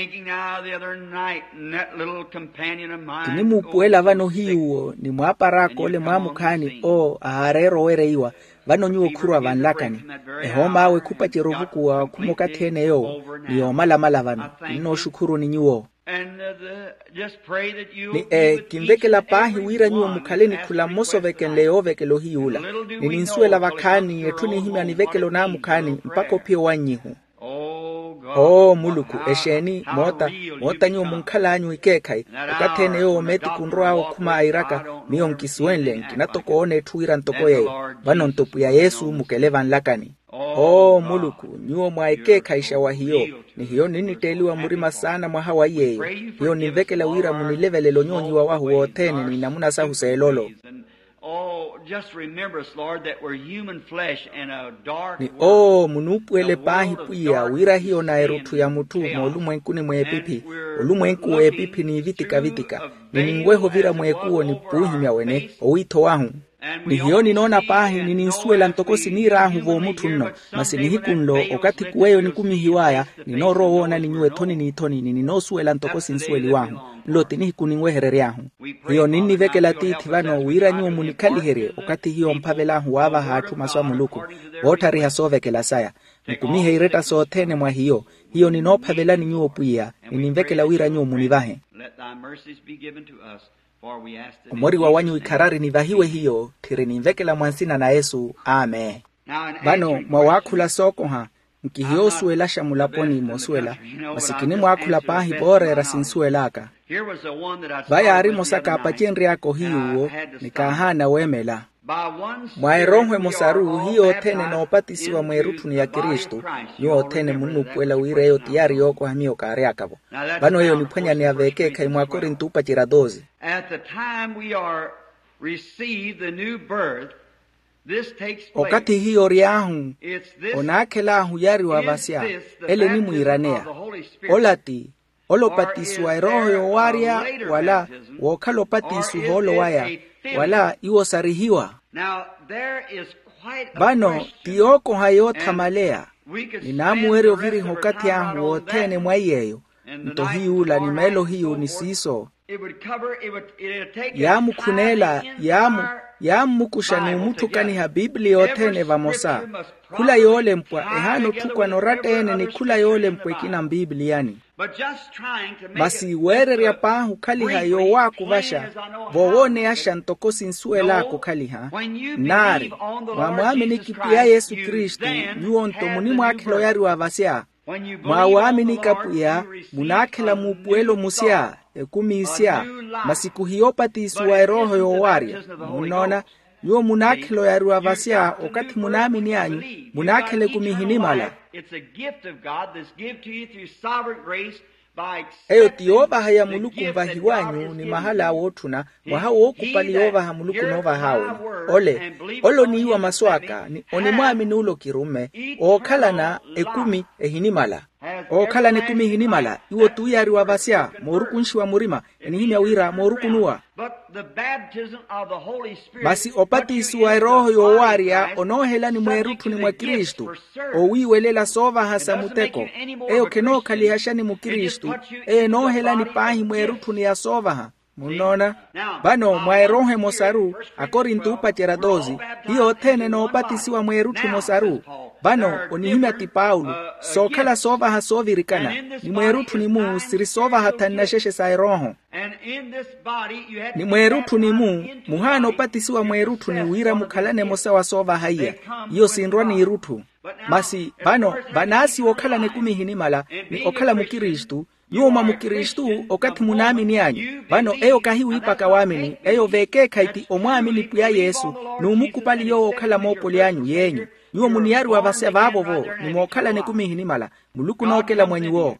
[SPEAKER 1] tinimu puela vano hiuo ni mwaparako ole mwamukani o aharero wereiwa vano nyuo kurwa vanlakani ehoma awe kupa cherovuku wa kumokatene yo ni omala mala vano nino shukuru ni nyuo
[SPEAKER 4] And uh, the, just pray that you
[SPEAKER 1] ni e kimvekela pahi wira nyuo mukhaleni khula moso veken leo vekelo hiula ni ninsuela vakhani etuni himi anivekelo na mukhani mpako pio wanyihu. Oh muluku esheni mota mota nyu munkhalanyu ikekai ukathene yo meti kunroa okhuma airaka niyo nkiswenle kinatoko one thuira ntoko ye banontopu ya Yesu mukelevan lakani. Oh muluku nyuo mwa ikekai shawa hiyo ni hiyo nini teliwa murima sana mwa hawa yeyo hiyo nivekela wira munilevelelo nyonyi wa wahu wotene ni namuna sahu seelolo.
[SPEAKER 4] Oh, just remember us, Lord, that we're human flesh and a dark
[SPEAKER 1] ni oh munupu ele pahi puya wira hiyo na erutu ya mutu mo olumwenkuni mwepipi olumwenku wepipi ni vitika vitika ni ningweho vira mwekuo ni puhimya wene owito wahu ni hiyo ninona pahi ni ninsuela ntokosi ni rahu vo mutu nno masini hikunlo okati kuweyo ni kumihiwaya ni noro wona ni nyue toni ni toni ni ninosuela ntokosi nsueli wahu lote ni hikuni herere yahu hiyo nini vekela titi vano wira nyuo munikali here okati hiyo mpavela huwava hatu maswa muluku wotari haso vekela saya nikumihe ireta sootene mwa hiyo hiyo ninopavela ni nyuo puya ninimvekela wira nyuo munivahe umori wa wanyu ikarari nivahiwe hiyo tiri nimvekela mwansina na Yesu amen. Bano mwawakula soko ha nkihiyo suela shamulaponi mosuela masikini mwakula pahi bore rasinsuelaka vaya arimo saka apachenri yako hiyo nikahana wemela mwaerohwe mosaru hiyo tene na opatisi wa mwerutu ni ya Kristo niyo tene munupuela wire yo tiyari yoko hamio kare akabo bano hiyo nipwenya ni aveke kai mwa Korinto upachira dozi.
[SPEAKER 4] At the time we are receive the new birth, this takes place.
[SPEAKER 1] Okati hiyo riahu onakela huyari wa vasia ele ni muiranea olati olopatisu wa roho yo waria wala wokalopatisu holo waya wala iwo sarihiwa.
[SPEAKER 4] Now there is quite a
[SPEAKER 1] bano tioko hayo tamalea ninamuere oviri hokati yangu wotene mwayeyo nto hiula ni melo hiyo ni siso yamu kunela yamu yamu kushani umutukani ha Biblia yotene vamosa kula yole mpwa ehano tukwa noratene ni kula yole mpwa ikina Bibliani basi werere ya pahu kaliha yo waku vasha vowone asha ntokosi nsuela ko kaliha nari wamwamini kipia Yesu Kristo nyuonto muni mwakilo yari wa vasia mwawamini kapuya munakela mupuelo musia ekumisia masiku hiyo patisu wa roho yo waria munona yo munakelo ya ruavasia okati munamini yanyu munakele kumihinimala.
[SPEAKER 4] It's a gift of God that's given to you through sovereign grace by
[SPEAKER 1] eyo tiova haya muluku mvahi wanyu ni mahala wotuna wahawo kupali yova ha muluku nova hawe ole olo ni iwa maswaka ni onimwamini ulo kirume okala na ekumi ehinimala okala ne kumi hinimala iwo tuyari wa vasia morukunshi wa murima enihimya wira morukunua basi opatisi wa roho yo waria onohela ni mwerutu ni mwa Kristo owiwelela sova hasa muteko eyo keno kalihashani mu Kristo e nohela ni pahi mwerutu ni ya sova ha munona bano mwaerohe mosaru akorinto upachera dozi hiyo tene no opatisi wa mwerutu mosaru bano onihimya ti Paulo sokala sova ha sovirikana ni mwerutu ni mu siri sova hata nasheshe sa roho ni mwerutu ni mu muhano patisi wa mwerutu ni wira mukalane mosa wa sova haya iyo sindwa ni irutu masi bano banasi okala ne kumihinimala ni okala mu Kristo yuma mu Kristo okati munamini yanyu bano eyo kahiwi ipaka wamini eyo veke kaiti omwamini pya Yesu numukupali yo okala mopoli yanyu yenyu niwo muniyari wa vasia vavo vo ni mwokala ne kumihinimala muluku nokela mwenyu wo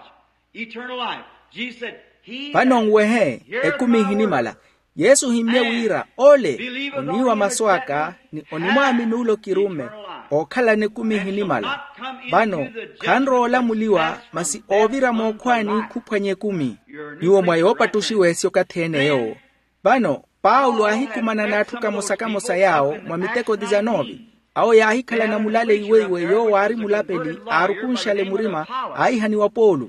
[SPEAKER 1] bano ngwehe ekumihinimala Yesu himye wira ole oniwa maswaka ni onimwamini ulo kirume okala ne kumihinimala bano kanro la muliwa masi ovira mokwani kupanye kumi niwo mwayopa tushiwe sio katene yo bano Paulo ahikumana natuka musaka musa yao mwamiteko dizanovi ao yahikala na mulale iwe iwe yo wari mulapeli arukunshale murima aihani wa Paulo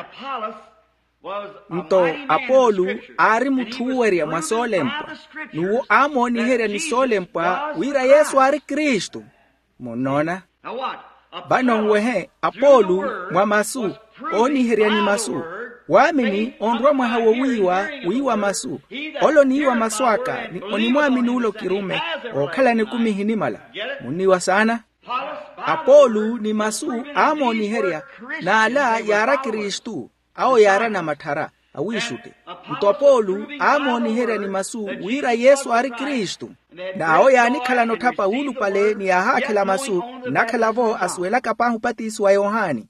[SPEAKER 1] nto Apolu ari mutuweria mwa solempwa nuwo amoni heria ni solempwa wira Yesu ari Kristo monona bano ngwehe Apolu mwa masu oni heria ni masu wamini onrwa mwahawo wiwa wiwa masu olo niwa maswaka ni onimwamini ulo kirume okhala ni kumihinimala muniwa sana. Apolu ni masu amo ni heria na ala yara Kristu ao yara na matara awishute. Mtopolu amo ni heria ni masu wira Yesu ari Kristu na ao yani kala notapa ulu pale ni aha kila masu na kala vo aswela kapahu pati iswa Yohani.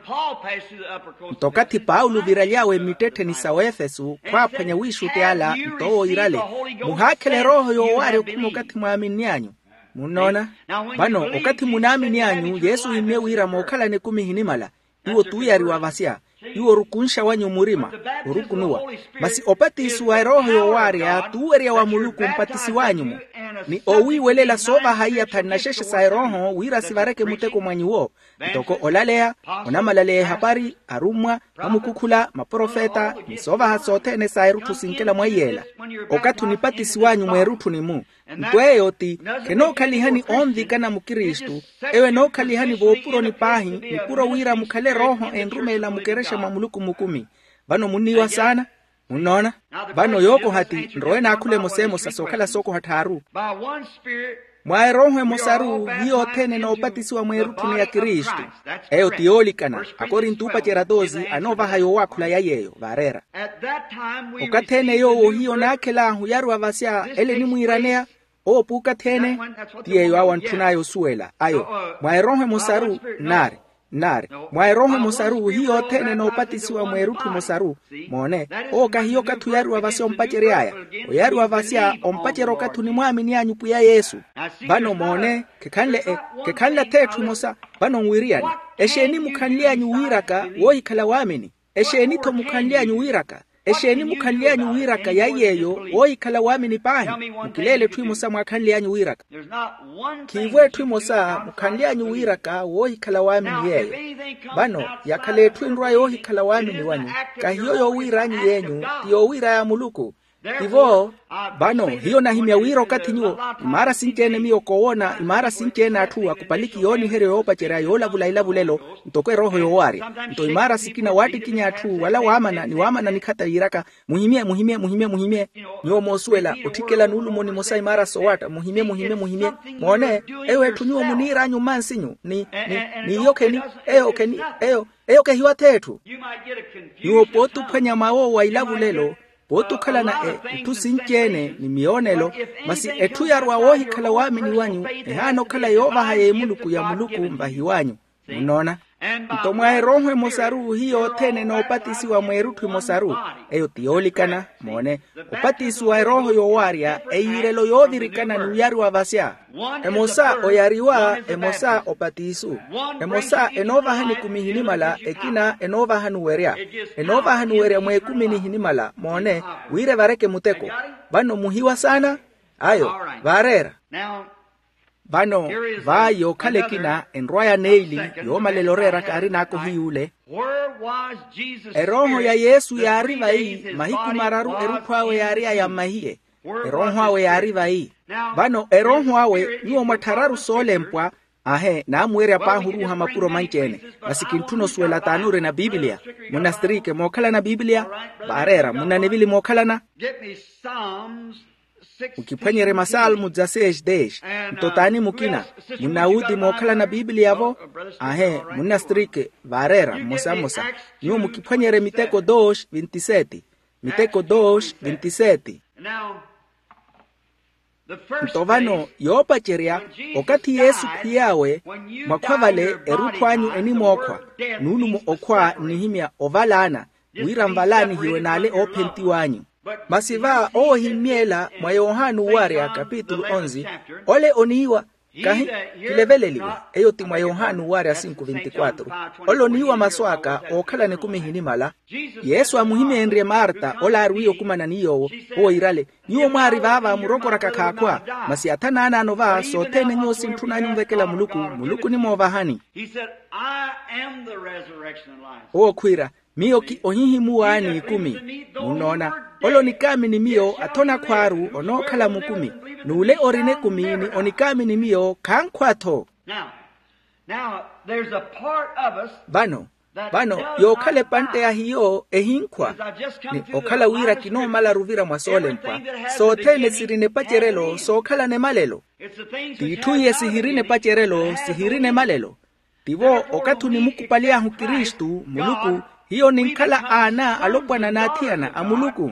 [SPEAKER 1] Mtokati Paulo viraliawe mitete ni sawefesu kwa panya wishute ala mtoo irale muhakele roho yowari kumukati muamini yanyu. Munona bano okati munamini yanyu Yesu ime wira mokala ne kumihinimala iwo tuyari wavasia iwo rukunsha wanyu murima urukunuwa masi opati isuwa roho yowari ya tuweria wa muluku mpatisi wanyu ni owi welela soba haiya tanasheshe sa roho wira sivareke muteko mwanyu wo mtoko olalea onamalale habari arumwa amukukula maprofeta ni soba hasote ne sa erutu sinkela mwayela okatu nipatisi wanyu mwerutu ni mu Mkweyoti, keno kalihani ondhi kana mukiristu, ewe no kalihani vopuro ni pahi, mkuro wira mukale roho enrumela mukeresha mamuluku mukumi. Bano muniwa sana, munona? Bano yoko hati, nroe na akule mosemo sasokala soko hataru. Mwae roho mosaru, hiyo tene na opatisiwa mwerutu ni ya Kiristu. Eyo tiolikana, akorintu upacheradozi, anova hayo wakula ya yeyo, varera. Ukatene yo hiyo na akela huyaru avasia, ele ni muiranea, o puka tene, tiyeyo awan tunayo suela. Ayo, mwae roho mosaru, nari. Nare, mwae roho mosaru hiyo tene na opatisiwa mwerutu mosaru, mone, o kahiyo katu yaru wavasia ompachere haya, o yaru wavasia ompachere katu ni muamini ya nyupu ya Yesu. Bano mone, kekanle e, kekanle tetu mosa, bano mwiriani, esheni mukanlia nyuwiraka, wohi kala wamini, esheni to mukanlia nyuwiraka, esheni mukanlia nyuwiraka ya yeyo, wohi kala wamini pahi, mukilele tui mosa mwakanlia nyuwiraka. Kivwe tui mosa mukanlia nyuwiraka, wohi kala wamini yeyo. Bano, ya kale tui nrua yohi kala wamini wanyu, kahiyo yo wiranyi yenyu, tiyo wira ya muluku. Ivo, bano, hiyo na himya wiro kati nyuo, imara sinkene miyo kowona, imara sinkene atua, kupaliki yoni here yopa chera yola vula ila vulelo, mtokwe roho yowari. Mto imara sikina wati kinya atu, wala wamana, ni wamana ni kata iraka, muhimie, muhimie, muhimie, muhimie, nyo mosuela, utikela nulu moni mosa imara sowata, muhimie, muhimie, muhimie, mwone, ewe tunyuo munira nyuman sinyu, ni, ni, ni yoke ni, eyo ke ni, eyo, eyo ke hiwa tetu. Nyo potu penya mao wa ila vulelo, Potu kala na e, tu sinkene ni mionelo, masi etu yarwa wohi kala wamini wanyu, ehano kala yova haye muluku ya muluku mbahi wanyu. Unona? Mto mwae rohwe mosaru hiyo tene na opatisi wa mwerutu mosaru, eyo tiolikana, mone, opatisi wa roho yowaria, eirelo yodirikana nuyari wa vasya. Emosa oyariwa, emosa opatisu. Emosa enova hani kumihinimala, ekina enova hanuweria. Enova hanuweria mwe kumihinimala, mone, wire vareke muteko. Bano muhiwa sana, ayo, varera. Bano, va yo kalekina enroya neili yo malelorera karina ako hiule. Eroho ya Yesu ya arriva hii, mahiku mararu erupwawe ya aria ya mahie. Eroho hawe ya arriva hii. Bano, eroho hawe yuo matararu sole mpwa, ahe, na muere apa huru hama puro manchene. Masikintuno suela tanure na Biblia. Munastrike mokala na Biblia, barera, munanevili mokala na. Ukipanyere masalmu za sesh desh, mtotani mukina, munaudi mokala na Biblia vo, ahe, munastrike, varera, mosa mosa, nyo mukipanyere miteko dosh, vintiseti, miteko dosh, vintiseti. Mtovano, yopa cheria, okati Yesu piyawe, makwavale erutwanyu eni mokwa, nunu mo okwa nihimia ovalana, wiramvalani hiwe nale openti wanyu. Masiva o himiela mwa Yohanu waria kapitulu onzi, ole oniwa kahi kileveleliwe, eyo ti mwa Yohanu waria cinco vinte y cuatro, ole oniwa maswaka okala ne kumihinimala, Yesu amuhime enrie Marta, ola arwiyo kumana niyo, o irale, niyo mwari vava murokora kakakwa, masi atana ana anova, so tene nyo sintuna nyumvekela muluku, muluku ni mwavahani. O kwira, miyo ki ohihi muwani kumi, unona, olo nikami ni miyo atona kwaru onokala mukumi, nule orine kumi ni onikami ni miyo kankwato. Bano, Bano yokhale pante ya hiyo ehinkwa ni okhala wira kino mala ruvira mwasole mpwa sotene sirine pacherelo sokhala ne malelo tituye sihirine pacherelo sihirine malelo tivo okatu ni mukupalia hu Kristu muluku hiyo ninkala ana alopwana nathiana amuluku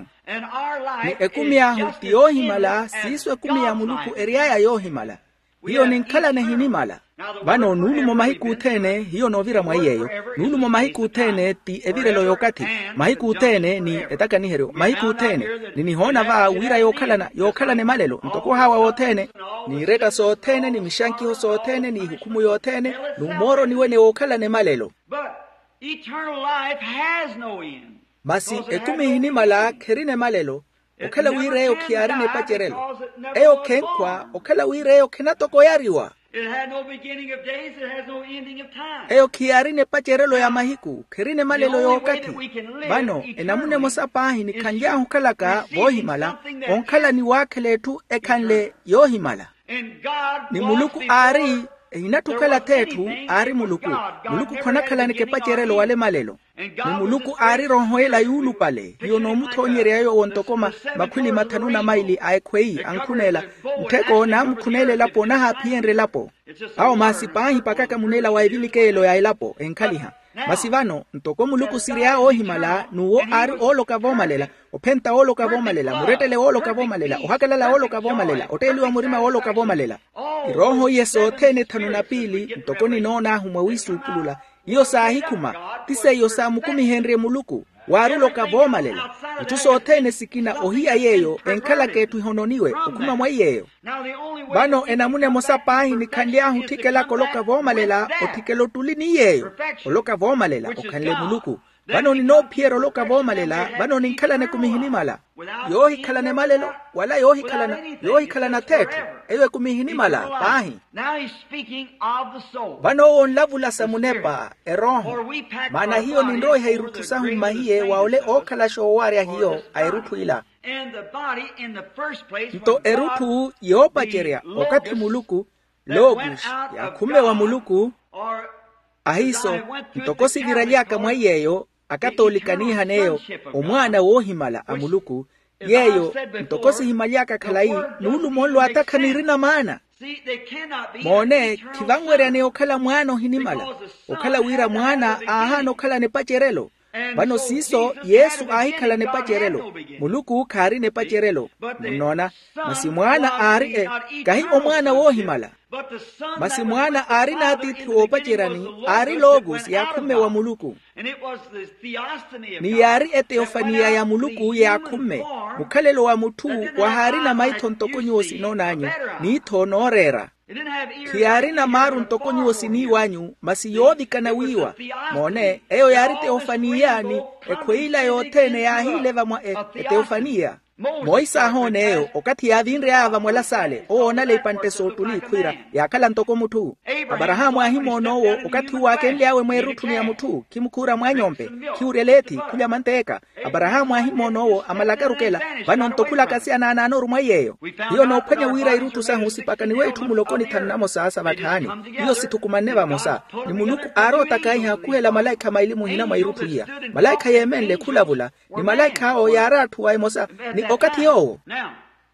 [SPEAKER 1] ni ekumia huti yohimala siswe kumia muluku eriaya yohimala hiyo ninkala ne hinimala bano nulu mo mahiku tene hiyo novira mwayeyo nulu mo mahiku tene ti evirelo yokati mahiku tene ni etaka ni hero mahiku tene ni nihona va wira yokala na yokala ne malelo ntoko hawa wotene ni reka so tene ni mishanki ho so tene ni hukumu yotene numoro niwe ne wokala ne malelo
[SPEAKER 4] eternal life has no end.
[SPEAKER 1] Masi ekumi hinimala kerine malelo okala wire yo kiarine pacherelo eyo kenkwa okala wire yo kenatoko yariwa
[SPEAKER 4] It had no beginning of days, it has no ending of time.
[SPEAKER 1] eyo kiarine pacherelo ya mahiku kerine malelo yo kati bano enamune mosapahi ni kanja hukalaka bohimala onkala ni wakeletu ekanle yohimala ni muluku ari inatukala tetu ari muluku muluku konakala ni kepacherelo wale malelo ni muluku ari rohoela yulu pale hiyo no mutonyere yayo ontokoma makwili matanuna maili aikwei ankunela mteko na mkunele lapo na hapienre lapo ao masipahi pakaka munela waivilikelo ya ilapo enkaliha masivano ntoko muluku siria ohimala nuwo ari oloka vomalela openta oloka vomalela muretele oloka vomalela ohakalala oloka vomalela oteliwa murima oloka vomalela iroho yeso tene tanuna pili ntoko ni nona humwa wisu kulula iyo saa hikuma tise iyo saa mukumi henry muluku waruloka vomalela ituso tene sikina ohia yeyo enkala ketu hononiwe ukuma mwa yeyo bano enamune mosapahi ni kandia hutikela koloka vomalela otikelo tulini yeyo oloka vomalela okanle muluku bano ni no piero loka vomalela bano ni nkala ne kumihinimala yohi kala ne malelo wala yohi kala na yohi kala na tetu ewe kumihinimala pahi
[SPEAKER 4] Now he's speaking of the soul.
[SPEAKER 1] bano onlavula samunepa eroho maana hiyo ni ndohi hairutu sahu mahie waole okala showaria hiyo airutu ila
[SPEAKER 4] And the body in the first place
[SPEAKER 1] nto
[SPEAKER 4] when
[SPEAKER 1] erutu
[SPEAKER 4] God,
[SPEAKER 1] yopacheria
[SPEAKER 4] the
[SPEAKER 1] wakati
[SPEAKER 4] logos
[SPEAKER 1] muluku
[SPEAKER 4] that
[SPEAKER 1] logus
[SPEAKER 4] went out
[SPEAKER 1] ya
[SPEAKER 4] of
[SPEAKER 1] kume wa
[SPEAKER 4] God,
[SPEAKER 1] muluku
[SPEAKER 4] or
[SPEAKER 1] ahiso
[SPEAKER 4] I went through
[SPEAKER 1] ntokosi
[SPEAKER 4] the
[SPEAKER 1] viraliaka
[SPEAKER 4] Catholic
[SPEAKER 1] mwayeyo akatolikaniha neyo omwana wohimala amuluku yeyo ntokosi himaliaka kalai nulu molo atakanirina maana
[SPEAKER 4] See, they cannot be
[SPEAKER 1] mone
[SPEAKER 4] eternal
[SPEAKER 1] kivangwere
[SPEAKER 4] son.
[SPEAKER 1] ne okala mwana hinimala okala wira mwana ahano okala ne pacherelo bano siso yesu ahikala ne pacherelo muluku kari ne pacherelo munona masi mwana ari e kahi omwana wohimala
[SPEAKER 4] But the son
[SPEAKER 1] masi
[SPEAKER 4] that was
[SPEAKER 1] mwana
[SPEAKER 4] with the
[SPEAKER 1] ari
[SPEAKER 4] Father
[SPEAKER 1] nati
[SPEAKER 4] in the
[SPEAKER 1] tuo
[SPEAKER 4] beginning
[SPEAKER 1] pacherani
[SPEAKER 4] was the Logos
[SPEAKER 1] ari
[SPEAKER 4] that
[SPEAKER 1] logos
[SPEAKER 4] went
[SPEAKER 1] ya
[SPEAKER 4] out of
[SPEAKER 1] kume wa
[SPEAKER 4] God.
[SPEAKER 1] muluku
[SPEAKER 4] And it was the theophany of
[SPEAKER 1] ni
[SPEAKER 4] God
[SPEAKER 1] yari
[SPEAKER 4] that
[SPEAKER 1] eteofania
[SPEAKER 4] went
[SPEAKER 1] ya
[SPEAKER 4] out
[SPEAKER 1] muluku
[SPEAKER 4] the
[SPEAKER 1] ya
[SPEAKER 4] human
[SPEAKER 1] kume
[SPEAKER 4] form.
[SPEAKER 1] mukalelo wa mutu
[SPEAKER 4] that didn't
[SPEAKER 1] wa
[SPEAKER 4] have
[SPEAKER 1] hari na
[SPEAKER 4] eyes
[SPEAKER 1] maito
[SPEAKER 4] like
[SPEAKER 1] ntoko
[SPEAKER 4] you
[SPEAKER 1] nyuosi
[SPEAKER 4] see,
[SPEAKER 1] no
[SPEAKER 4] or
[SPEAKER 1] nanyu
[SPEAKER 4] better eyes.
[SPEAKER 1] ni tonorera
[SPEAKER 4] It didn't have ears
[SPEAKER 1] kiari
[SPEAKER 4] like
[SPEAKER 1] na
[SPEAKER 4] you
[SPEAKER 1] maru
[SPEAKER 4] hear
[SPEAKER 1] ntoko
[SPEAKER 4] the
[SPEAKER 1] nyuosi ni
[SPEAKER 4] farmer
[SPEAKER 1] wanyu masi yodhi kana wiwa mone eyo yari teofania ni ekweila yotene ya hileva mwa e, e teofania moisa hone eyo okati ya vinre ava mwela sale oona le pante sotuli kwira yakala ntoko mutu abarahamu ahimonowo okati wakende awe mwerutu ni ya mutu kimukura mwanyombe kiureleti kulya manteka abarahamu ahimonowo amalakarukela bano ntokula kasi anananoru mwayeyo hiyo no penya wira irutu sahu sipaka ni wetu mulokoni tanamo sasa batani hiyo situkumaneva mosa ni muluku arota kai hakuhela malaika mailimu hina mairutu hiya malaika yemenle kulabula ni malaika hao yaratu wa mosa ni okati yo
[SPEAKER 4] Now,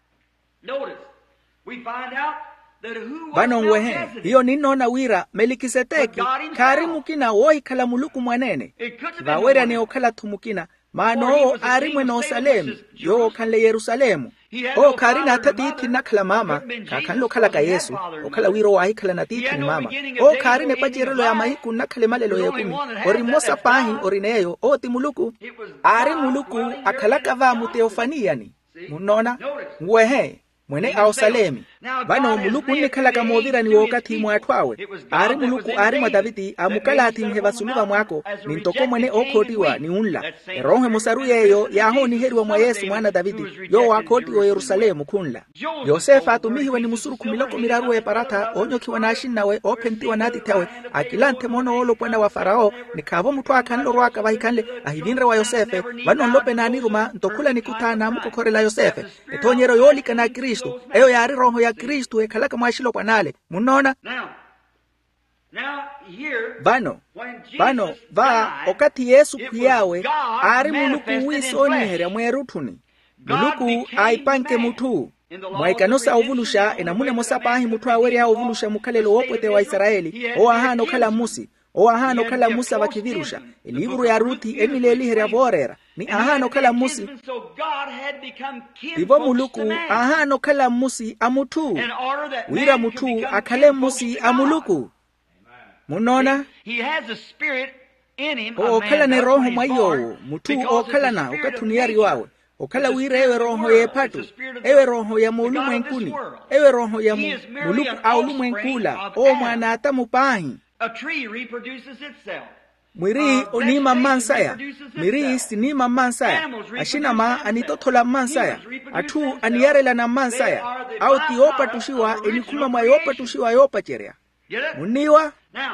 [SPEAKER 4] notice, we find out that who was
[SPEAKER 1] bano wehe
[SPEAKER 4] Melchizedek?
[SPEAKER 1] hiyo ninona wira Melikisedeki karimu kina woi kala muluku mwanene
[SPEAKER 4] It couldn't have been
[SPEAKER 1] vawera
[SPEAKER 4] no
[SPEAKER 1] ne
[SPEAKER 4] one.
[SPEAKER 1] okala tumukina
[SPEAKER 4] For he
[SPEAKER 1] mano
[SPEAKER 4] was the
[SPEAKER 1] arimwe
[SPEAKER 4] king
[SPEAKER 1] no
[SPEAKER 4] of Salem,
[SPEAKER 1] Salem
[SPEAKER 4] which is
[SPEAKER 1] yo
[SPEAKER 4] Jerusalem.
[SPEAKER 1] kanle Yerusalemu
[SPEAKER 4] He had
[SPEAKER 1] o
[SPEAKER 4] no
[SPEAKER 1] karina
[SPEAKER 4] father or
[SPEAKER 1] tati
[SPEAKER 4] mother.
[SPEAKER 1] tina kala mama
[SPEAKER 4] Couldn't have been
[SPEAKER 1] kakanlo
[SPEAKER 4] Jesus,
[SPEAKER 1] kala ka
[SPEAKER 4] because he had
[SPEAKER 1] Yesu
[SPEAKER 4] father and
[SPEAKER 1] okala
[SPEAKER 4] mother.
[SPEAKER 1] wiro wahi kala na
[SPEAKER 4] He
[SPEAKER 1] titi
[SPEAKER 4] had
[SPEAKER 1] ni
[SPEAKER 4] no
[SPEAKER 1] mama
[SPEAKER 4] beginning of
[SPEAKER 1] o
[SPEAKER 4] days,
[SPEAKER 1] karine
[SPEAKER 4] no ending of
[SPEAKER 1] pajerelo ya
[SPEAKER 4] life.
[SPEAKER 1] mahiku nakale malelo
[SPEAKER 4] The
[SPEAKER 1] ya
[SPEAKER 4] only
[SPEAKER 1] kumi
[SPEAKER 4] one that had
[SPEAKER 1] ori
[SPEAKER 4] that,
[SPEAKER 1] mosa
[SPEAKER 4] that's
[SPEAKER 1] pahi
[SPEAKER 4] God.
[SPEAKER 1] orineyo o timuluku
[SPEAKER 4] It was
[SPEAKER 1] ari
[SPEAKER 4] God
[SPEAKER 1] muluku
[SPEAKER 4] dwelling here
[SPEAKER 1] akalaka
[SPEAKER 4] in
[SPEAKER 1] va
[SPEAKER 4] the
[SPEAKER 1] muteofania ni
[SPEAKER 4] See?
[SPEAKER 1] munona
[SPEAKER 4] Notice.
[SPEAKER 1] ngwehe mwene au Salemi
[SPEAKER 4] Now,
[SPEAKER 1] bano
[SPEAKER 4] God has
[SPEAKER 1] muluku
[SPEAKER 4] lived
[SPEAKER 1] ni kala ka
[SPEAKER 4] through the
[SPEAKER 1] movira
[SPEAKER 4] age
[SPEAKER 1] ni
[SPEAKER 4] through his
[SPEAKER 1] wakati
[SPEAKER 4] people.
[SPEAKER 1] mwatwawe
[SPEAKER 4] It was God
[SPEAKER 1] ari
[SPEAKER 4] that was
[SPEAKER 1] muluku
[SPEAKER 4] in
[SPEAKER 1] ari mwa
[SPEAKER 4] David,
[SPEAKER 1] Davidi
[SPEAKER 4] that
[SPEAKER 1] amukala
[SPEAKER 4] made
[SPEAKER 1] ati
[SPEAKER 4] himself
[SPEAKER 1] mheva
[SPEAKER 4] on the
[SPEAKER 1] suluva mwako
[SPEAKER 4] mountain as a
[SPEAKER 1] ni ntoko mwene
[SPEAKER 4] rejected king
[SPEAKER 1] okotiwa
[SPEAKER 4] and
[SPEAKER 1] ni
[SPEAKER 4] weak.
[SPEAKER 1] unla
[SPEAKER 4] That same
[SPEAKER 1] erohe
[SPEAKER 4] spirit
[SPEAKER 1] musaru
[SPEAKER 4] manifested
[SPEAKER 1] yeyo
[SPEAKER 4] in
[SPEAKER 1] yaho
[SPEAKER 4] Jesus,
[SPEAKER 1] ni heri wa mwa
[SPEAKER 4] son of
[SPEAKER 1] Yesu
[SPEAKER 4] David,
[SPEAKER 1] mwana
[SPEAKER 4] who
[SPEAKER 1] Davidi
[SPEAKER 4] was rejected
[SPEAKER 1] yo
[SPEAKER 4] in
[SPEAKER 1] wakoti wa
[SPEAKER 4] Jerusalem
[SPEAKER 1] Yerusalemu kunla
[SPEAKER 4] Joseph
[SPEAKER 1] Yosefa
[SPEAKER 4] sold
[SPEAKER 1] atumihiwe ni
[SPEAKER 4] thirty
[SPEAKER 1] musuru
[SPEAKER 4] pieces of
[SPEAKER 1] kumiloko
[SPEAKER 4] silver,
[SPEAKER 1] miraruwe
[SPEAKER 4] hated by
[SPEAKER 1] parata
[SPEAKER 4] his
[SPEAKER 1] onyo kiwa
[SPEAKER 4] brother,
[SPEAKER 1] nashinawe opentiwa
[SPEAKER 4] received
[SPEAKER 1] nati tawe
[SPEAKER 4] the right hand of
[SPEAKER 1] akilante
[SPEAKER 4] Pharaoh,
[SPEAKER 1] mono olo pwenda wa Farao ni kavo mutu akanlo rwaka vahikanle ahivinre wa Yosefe bano lope na niruma ntokula ni kutana mukokorela Yosefe etonyero yolika na Kristu eyo yari roho ya Kristu ekalaka mwashilo kwa nale munona
[SPEAKER 4] Now,
[SPEAKER 1] vano vano va okati Yesu kuyawe ari muluku wisoniherya mweruthuni muluku aipanke mutu mwaikanosa ovulusha enamune mosapahi mutu awerya ovulusha mukhalelo wopwete wa Israeli o ahano khala musi o ahano khala musa vakivirusha eliburu ya Ruthi emileliherya vorera ni ahano khala musi ivo muluku ahano khala musi amutu wira mutu akhale musi amuluku munona okhala ne roho mwayo mutu okhala na ukathuniyari wawe okhala wira ewe roho yepatu ewe roho ya mulumwenkuni ewe roho ya mu, muluku aulumwenkula o mwana atamupahi mwiri onima mansaya miri sinima mansaya ashinama anitothola mansaya athu aniyarela na mansaya au tiopa tushiwa enikuma mayopa tushiwa yopa cherea muniwa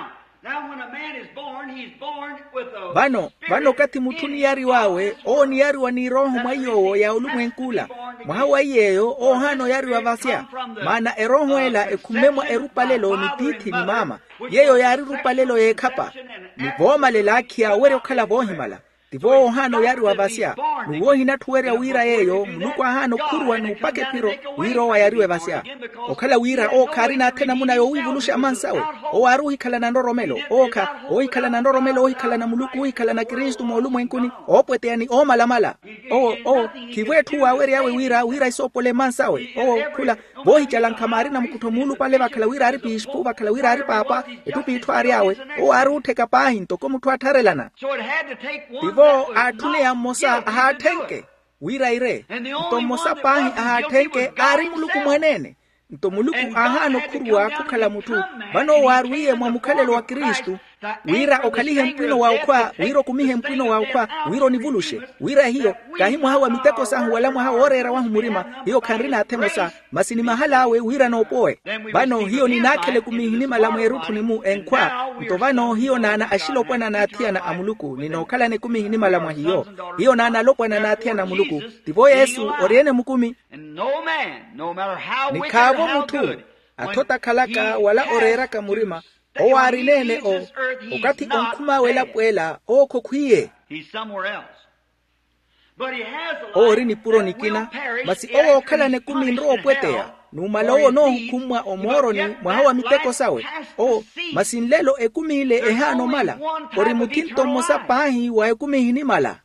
[SPEAKER 1] vano vano kati mutu niyari wawe o niyari wa ni roho mwayowo ya ulumwenkula mwahawa iyeyo o hano yari wa vasya mana eroho ela ekumemwa erupalelo ni titi ni mama yeyo yari rupalelo yekhapa ni voma lelakia were okhala vohimala tivo hano yari wa vasya nuwo hinathuwerya wira yeyo muluku ahano khurwa nupake piro wiro wa yari we vasya okhala wira o kharina athena munayo wivulusha mansawe o aru hikhala na ndoromelo okha o hikhala na ndoromelo o hikhala na muluku hikhala na Kristu molumwenkuni opwete yani o malamala o o kivwethu wawerya yawe wira wira isopole mansawe o khula bo hichala nkhamari na mukutho mulu pale vakhala wira ari pishpu vakhala wira ari papa etupithu ari yawe o aru theka pahi ntoko muthu atharelana ivo athune ya mosa ahathenke wira ire nto mosa pahi ahathenke ari muluku mwenene nto muluku ahano khurwa kukhala mutu vano warwiye mwa mukhalelo wa Kristu wira okhalihe mpwino wa ukwa wiro kumihe mpwino wa ukwa wiro nivulushe wira hiyo kahimu hawa miteko sahu wala mwa hawa orera wa murima hiyo kanrina atemosa masini mahala awe wira na opoe vano hiyo ni nakele kumihinima la mwerutu ni mu enkwa nto vano hiyo nana ashilo pwana na atia na amuluku ninokala ne kumihinima la mwa hiyo hiyo nana lopwana na atia na amuluku tivo Yesu oriene mukumi ni kavo mutu atota kalaka wala orera ka murima o warinene o okati onkuma wela pwela o kokwiye o rini puro nikina basi o kala ne kumi nro pwetea numalowo no hukumwa omoro ni mwahawa miteko sawe o masinlelo ekumi ile ehano mala ori mutinto mosa pahi wa ekumi hini mala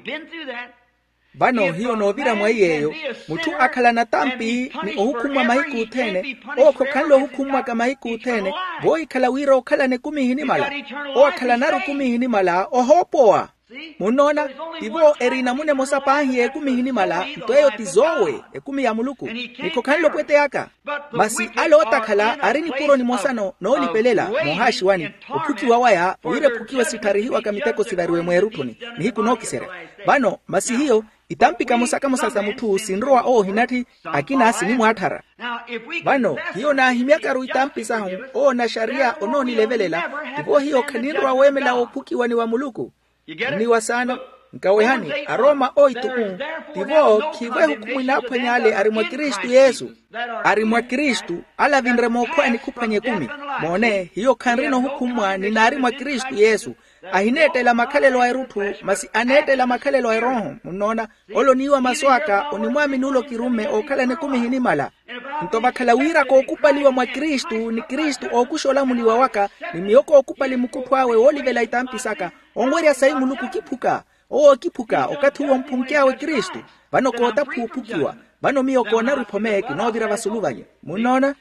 [SPEAKER 1] vano hiyo novira mwayeyo mutu akhala na tampi ni ohukumwa mahiku utene oko kanlo hukumwa ka mahiku utene boi khala wiro okhala ne kumi hinimala o akhala naru kumi hinimala ohopoa munona tivo erina mune mosa pahi e kumi hinimala ntoyo tizowe e kumi ya muluku niko kanlo pwete yaka masi alo takhala arini puro ni mosano no lipelela mohashi wani upuki wawaya wire pukiwa sitarihiwa kamiteko sidariwe mwerutuni ni hiku no kisere vano masi hiyo itampika musaka musasa mutu sinroa o hinati akina asini muathara vano hiyo na himiaka ru itampisa hum o na sharia ono ni levelela tivo hiyo kanirwa wemela opuki wani wa muluku ni wasana nkawehani aroma oituku tivo kive hukumu inapwenyale arimwa Kristu Yesu arimwa Kristu ala vinremo kwani kupanye kumi mone hiyo kanrino hukumwa ni narimwa Kristu Yesu ahinete la makalelo wa erutu masi anete la makalelo wa eroho munona olo niwa maswaka onimwami nulo kirume okala ne kumi hinimala ntoba kalawira ko okupaliwa mwa Kristu ni Kristu okushola muliwa waka ni miyoko okupali mukutwawe olivela itampisaka ongweria sai muluku kipuka o kipuka okati uwo mpunkiawe Kristu vano kota pupukiwa vano miyoko na rupomeki novira vasuluvanye munona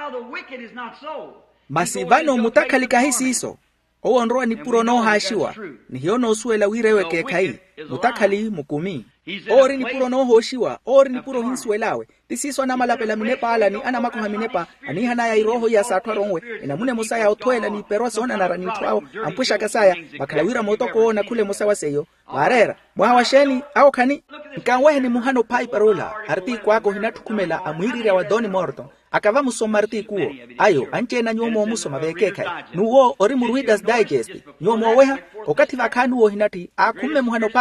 [SPEAKER 1] masi vano mutakalika hisi iso owo nroa ni puro no hashiwa ni hiyo no suela wirewe ke kai mutakali mukumi ori ni puro no hoshiwa ori ni puro hinsuelawe tisiswa na malapela minepa ala ni ana mako haminepa ani hana ya iroho ya satwa rongwe ina mune musaya otwela ni perose ona na ranitwao ampusha kasaya bakalawira motoko na kule musawa seyo barera mwawasheni au kani nkawehe ni muhano pai parola arti kwako hinatukumela amwirira wa doni morto akava musomarti kuo ayo anche na nyomo musoma bekeka nuwo ori muruidas digest nyomo weha okati vakanu wo hinati akume muhano pai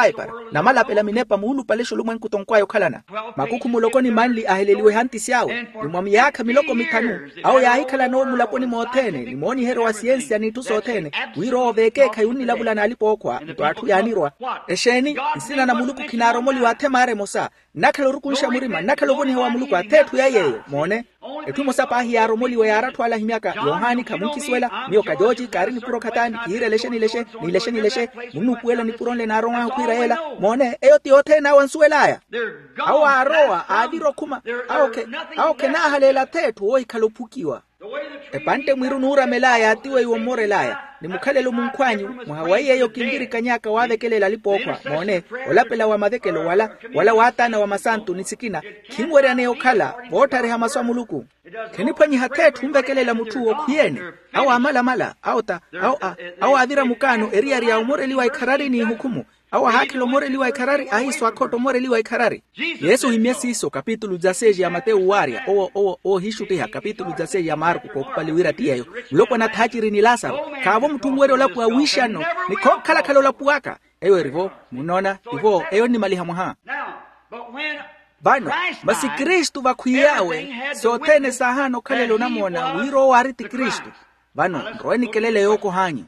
[SPEAKER 1] paipar na malapela minepa muulu palesho lumwen kutonkwayo khalana makuku mulokoni manli aheleliwe hanti siawe ni mwami yaka miloko mitanu au ya hikala no mulaponi mootene ni moni hero wa siensia ni tusotene wiro oveke kayuni labula na alipokwa mtu atu yanirwa esheni nsina na muluku kinaro moli wa temare mosa nakalo rukunsha murima nakalo boni hewa muluku atetu ya yeyo mone etu mosa pahi ya romoli wa yara tuwala himiaka yohani kamunki swela miyo kajoji karini puro katani kihire leshe ni leshe ni leshe ni leshe munu kuela ni puronle na ronga hukuira hela mone eyo tiyote na wansuelaya awa aroa adiro kuma aoke aoke na halela tetu oi kalopukiwa epante mwiru nura melaya atiwe iwo morelaya ni mukhalelo munkwanyu muhawaiye yo kingiri kanyaka wavekelela lipokwa mone olapela wa mavekelo wala wala watana wa masantu nisikina kingwere ane okhala votare hamaswa muluku kenipanyi hatetu umvekelela mutu okuyene au amala mala au ta au a au adira mukano eriari ya umoreliwa ikarari ni hukumu au hakilo moreliwa ikarari ahiso akoto moreliwa ikarari Yesu himiesi iso kapitulu zaseji ya Mateo waria o o o hishuteha kapitulu zaseji ya Marko kwa kupaliwira tiyayo mlopo na tajiri ni Lazaro kabo mtumwere olapu wa wishano ni kokala kala olapu waka eyo rivo munona rivo eyo ni maliha muha bano basi Kristu vakuyawe sotene sahano kalelo namona wiro wariti Kristu bano roeni kelele yoko hanyu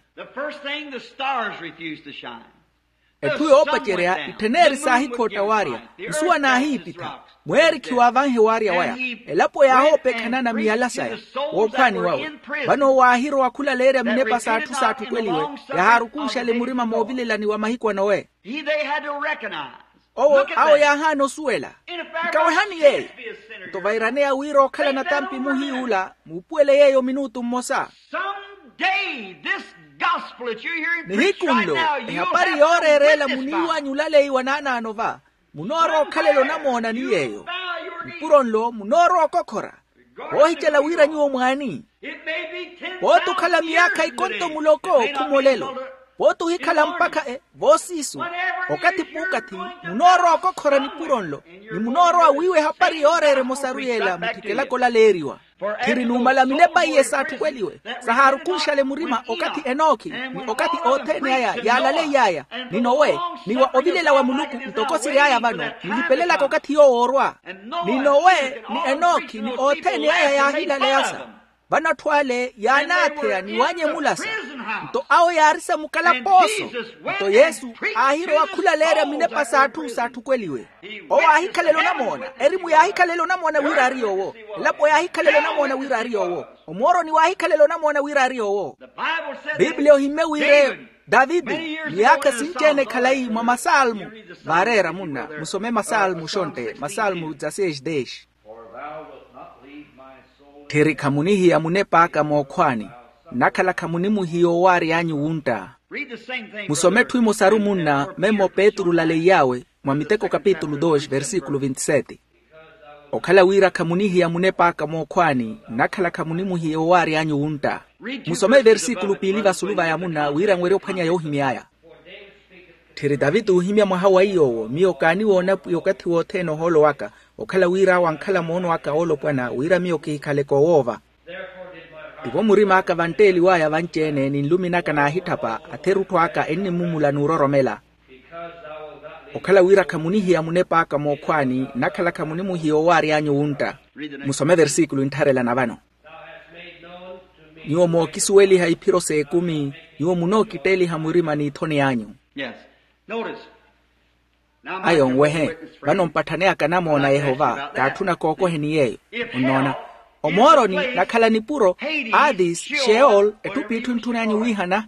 [SPEAKER 1] etuyo opacherea iteneri sahi kota waria msuwa na hii pita mweri kiwa vanhe waria waya elapo ya hope kanana mialasaya wopani wawe bano wahiro wakula lere minepa saatu saatu kweliwe ya harukusha le murima mobile lani wa mahikwa nowe owo ao ya hano suela ikawe hani ye tovairanea wiro kala na tampi muhi ula mupuele yeyo minutu mmosa Nihikundo, ehapari yore rela muniwa nyulale iwa nana anova. Munoro kalelo namona ni yeyo. Mpuronlo, munoro kokora. Ohichala wira nyuo mwani. Botu kala miyaka ikonto muloko kumolelo. Botu hikala mpaka e, vosisu. Okati pukati, munoro kokora ni puronlo. Ni munoro awiwe hapari yore re mosaruyela mutikela kola leriwa. Kiri numala minepa iye satu kweliwe. Saharu kushale murima okati Enoki. Ni okati otene haya ya lale yaya. Ni Nowe. Ni wa obilela wa muluku mtokosi haya bano. Nilipelela kokati yo orwa. Ni Nowe, ni Enoki, ni otene haya ya hila leasa. Bana tuale ya natea ni wanye mulasa. Mto ao ya arisa mukala poso. Mto Yesu ahiro wa kula lere minepa satu satu kweliwe. Owa ahika lelo namona. Erimu ya ahika lelo namona wirari owo. Lapo ya ahika lelo namona wirari owo. Omoro ni wa ahika lelo namona wirari owo. Biblio hime wire Davidi miaka sinchene kalai mwa masalmu. Barera muna. Musome masalmu shonte. Masalmu zasej desh. Teri kamunihi ya munepa aka mokwani. Nakala kamunimu hiyo wari anyu unta. Musometu imo sarumuna memo Petru lale yawe. Mwamiteko kapitulu dos versikulo vintisete. Okala wira kamunihi ya munepa aka mokwani. Nakala kamunimu hiyo wari anyu unta. Musome versikulo piliva suluva ya muna wira mwere upanya ya uhimiaya. Teri Davidu uhimia mwahawa iyo miyo kani wona yokati woteno holo waka. Okala wira wankala mono waka holo pwana wira miyo kihikale kowova. Ivo murima aka vanteli waya vanchene ni luminaka na hitapa aterutu aka eni mumula nuroromela. Okala wira kamunihi ya munepa aka mokwani nakala kamunimu hiyo wari anyu unta. Musome versikulo intarela na vano. Niwo mo kisuweli haipiro se kumi, niwo muno kiteli hamurima ni tone anyu.
[SPEAKER 4] Yes. Notice.
[SPEAKER 1] Ayo ngwehe, vano mpatanea kanamo na Yehova, katuna koko heni yeyo. Unona. Omoro ni nakala ni puro, Adis, Sheol, etupitu ntunanyu wihana.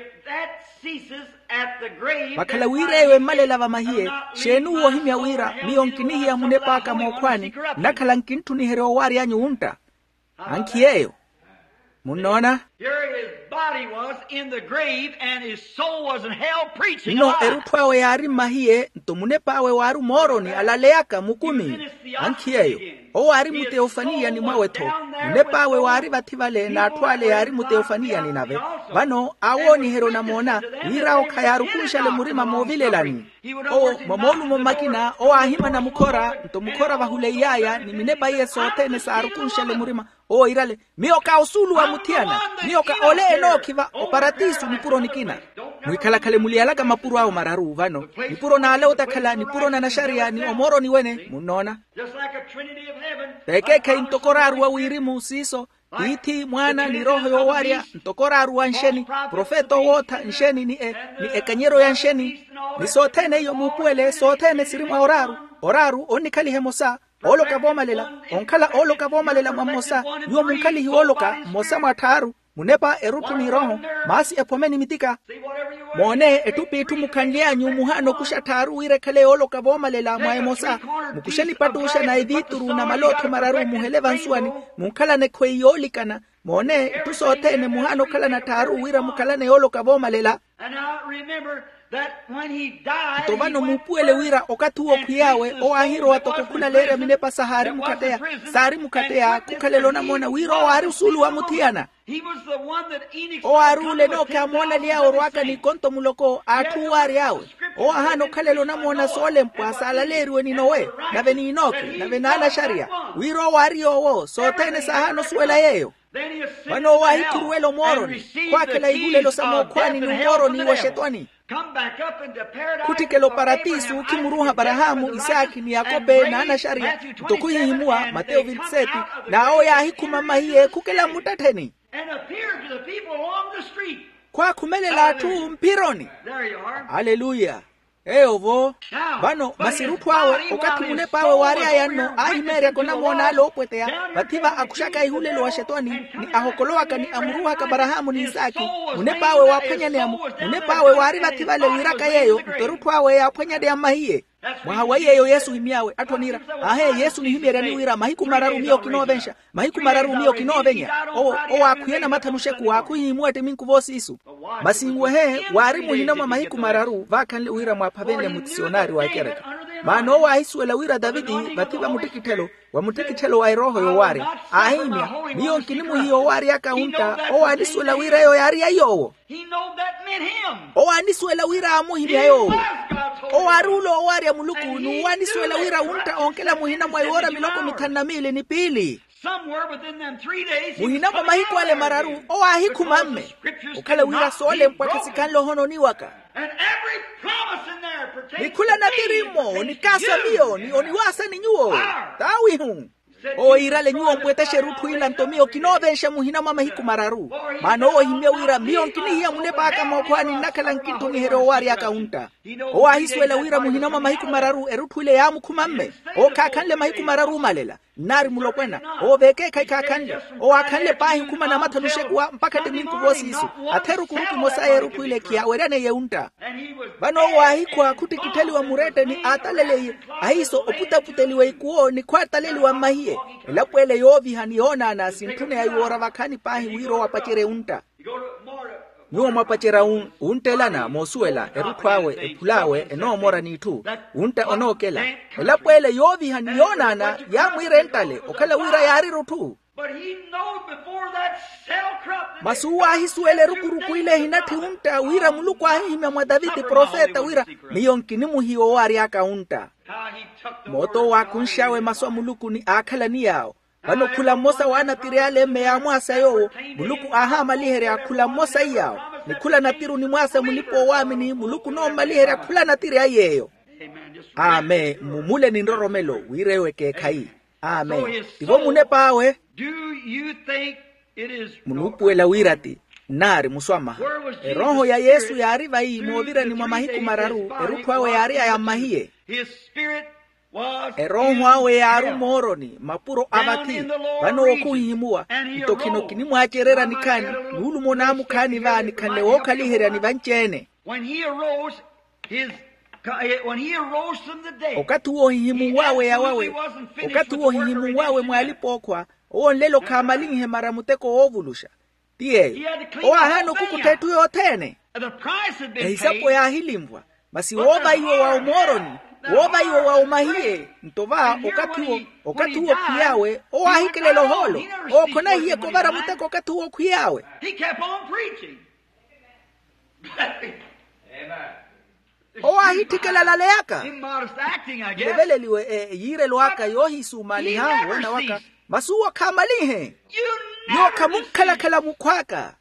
[SPEAKER 1] Makala wira ewe male lava mahie, shenu wohimia wira, miyonkinihi ya munepaka mokwani, nakala nkintu ni hero wari anyu unta. Anki yeyo. Munona?
[SPEAKER 4] Here his body was in the grave and his soul was in hell preaching.
[SPEAKER 1] No erutwawe yari mahie ntomunepawe waru moroni alaleaka mukumi. Ankiyeyo. O wari muteofania ni mwaweto. Munepawe wari bativale na atwale yari muteofania ni nave. Vano awoni hero na mona wira okayarukusha le murima movile lani. O mamonu momakina o ahima na mukora ntomukora bahule yaya ni minepa yeso tene sa arukusha le murima. O irale mioka usulu wa mutiana mioka ole Enoki va oparatisu ni puro nikina mwikala kale mulialaga mapuro ao mararu vano nipuro na ale utakala nipuro na nasharia ni omoro ni wene munona pekeke intokoraru wa wirimu siso iti mwana ni roho yo waria ntokoraru wa nsheni profeto wota nsheni ni e, ni ekanyero ya nsheni ni sotene yo mupuele sotene sirima oraru oraru onikali hemosa oloka bomalela onkala oloka bomalela mamosa yo munkali hi oloka mosa mataru munepa erutu ni roho masi epomeni mitika mone etupi tumukandia nyumuhano kusha taru ire kale oloka bomalela mwaemosa mukusheni patusha na idituru na maloto mararu muheleva nsuani munkala ne kweyolikana mone tusotene muhano kala na taru ire mukala ne oloka bomalela tobano mupuele wira okatuo kuyawe o ahiro watokukula lere minepa sahari mukatea sari mukatea kukalelona mona wiro o ari usulu wa mutiana o arule no kamona lia orwaka ni konto muloko atuwari yawe o ahano kalelona mona sole mpasala leri ni nowe na beni inoki na benala sharia wiro wari owo sotene sahano suela yeyo wano wahikuruelo moroni kwa kela igule lo samo kwani ni moroni wa shetwani kutikelo paratisu kimuruha Barahamu Isaki ni Yakobe na ana sharia tokuyihimua Mateo vintiseti na oya hikumama hiye kukela mutateni kwa kumelela tu mpironi. Haleluya. Eovo bano masirutu awe okati munepa awe waria yano ahimere kona mona alopwetea bativa akushaka ihulelo wa shetani ni ahokoloaka ni amuruha ka Barahamu ni Isaki munepa awe wapenya ni amu munepa awe wari bativa le wiraka yeyo mtorutu awe ya penya de amahiye mwahawa yeyo Yesu himiawe atonira ahe Yesu ni himere ni wira mahiku mararumio kinovensha mahiku mararumio kinovenya o o akuyena matanusheku akuhimwa teminku vosi isu basi ngwehe wari muhinama mahiku mararu vakanle wira mwapavele mutisionari wa kereka mano wa Iswela wira Davidi bativa mutikitelo wa mutikitelo wa roho yo wari ahimya niyo kinimu hiyo wari akaunta o aniswela wira yo yari ayo o aniswela wira amuhimya yo o arulo o wari amuluku nu waniswela wira unta onkela muhina mwayora miloko mitanamile ni pili muhina mahiku ale mararu o ahiku mamme okala wira sole mpakisikanlo hono ni waka nikula na tirimo nikasa mio ni oniwasa ni nyuo tawi hu o irale nyuo mpwete sherutu ila ntomio kinovensha muhina mama hiku mararu mano o himia wira mio nkini hiya munepa aka mwakwani nakala nkinto ni hero wari aka unta o ahiswela wira muhina mama hiku mararu erutu ile ya mukumamme o kakanle mahiku mararu malela nari mulokwena o beke kai kakanle o akanle pahi kuma na matanushekwa mpaka teminku vosi isu ateru kuruki mosa erutu ile kia werene ye unta bano wa hikwa kuti kiteli wa murete ni atalele ahiso oputa puteli wa ikuo ni kwa atalele wa mahiye elapwele yovi haniona na sintune ayuora wakani pahi wiro wapachere unta nyuo mwapachera un, untelana mosuela erutwawe epulawe eno mora nitu unta onokela elapwele yovi haniona na ya mwirentale okala wira yari rutu masuwa hisuele rukuruku ile hinati unta wira muluku ahime mwa Davidi profeta wira miyonkini muhiyo wari aka unta moto wakunshawe maswa muluku ni akala ni yao bano kula mosa wana tiriale meya mwasa yo muluku aha malihere akula mosa yao ni kula natiru ni mwasa mulipo wamini muluku no malihere akula natiri ayeyo amen mumule ni ndoromelo wirewe ke kai amen tivo munepa awe mulupu ela wirati nari muswama roho ya Yesu ya ariva hii mwovira ni mwamahiku mararu erutu awe ya aria ya mahie eroho awe ya arumoroni mapuro abati bano okuhimua itokino kini mwacherera nikani nulu monamu kani vani kane woka lihera ni vanchene when he arose from the dead okati wo himu wawe ya wawe okati wo himu wawe mwalipokwa onlelo kamalinhe maramuteko ovulusha tie o ahano kukutetu yotene eisapo ya hilimwa basi woba iwo wa umoroni woba iwo wa umahie ntova okati wo okati wo kuyawe o ahikelelo holo o kona hiye ko maramuteko okati wo kuyawe he kept on preaching amen o ahitikela laleaka levele liwe e, yire loaka yohi sumali hangu wena waka masuwa kamalihe yo kamukala kala mukwaka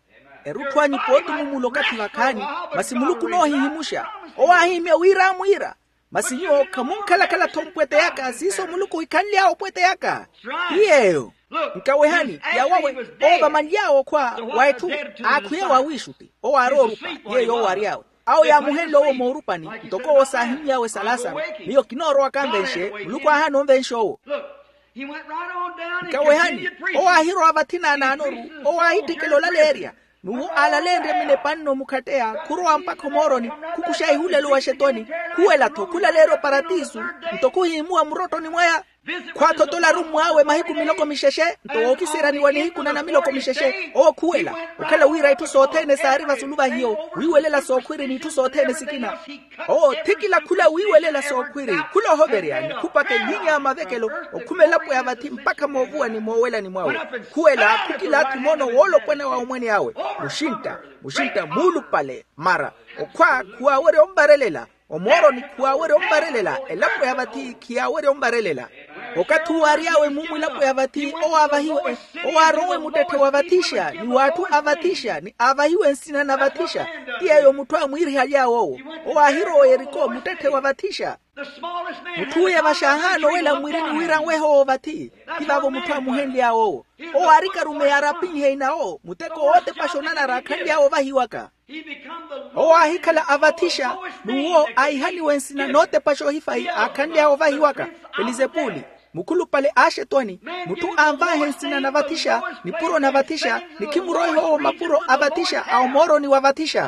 [SPEAKER 1] erutwanyi potu mumulo kati vakani masimuluku no hihimusha owahime wira mwira masinyo kamunkala kala tompwete yaka siso muluku ikanlia opwete yaka iyeyo nkawehani yawawe oba manjao kwa waitu akuye wawishuti owarorupa yeyo wariawe au ya muhelo wo morupani ntoko osahimi yawe salasa niyo kinoro akambenshe muluku ahano mbensho nkawehani owahiro abatina na anoru owahitikelo laleria nuhu alalende mine panno mukatea kuruwa mpaka moroni kukushai hulelo wa shetoni kuwela to kula lero paratisu ntokuhi mua murotoni mwaya kwa totola rumu awe mahiku miloko misheshe nto okisirani wanihiku na na miloko misheshe o kuwela ukala wira itu sotene saariva suluba hiyo wiwelela sokwiri ni itu sotene sikina o tikila kula wiwelela sokwiri kula hoberiani kupake nyingi ya madhekelo okumelapo ya vati mpaka movua ni mwela ni mwawe kuwela kukila atu mono wolo kwene wa umweni awe mushinta mushinta mulu pale mara okwa kuwa were ombarelela omoro ni kuwa were ombarelela elapo ya vati kia were ombarelela okatu wariawe mumu lapo ya vati o avahiwe o arowe mutete wa vatisha ni watu avatisha ni avahiwe nsina na vatisha tia yo mutua mwiri halia oo o ahiro eriko mutete wa vatisha mutu ya vashahano wela mwiri wira weho o vati kibabo mutua muhendi ya oo o arika rume ya rapinhi heina oo muteko ote pashonana rakandi ya o vahiwaka o ahikala avatisha nuo aihani wensina note pasho hifai akandi ya o vahiwaka Elizepuli mukulu pale ashetoni mutu ambaye hensina na vatisha ni puro na vatisha ni kimuroi ho mapuro avatisha au moro ni wavatisha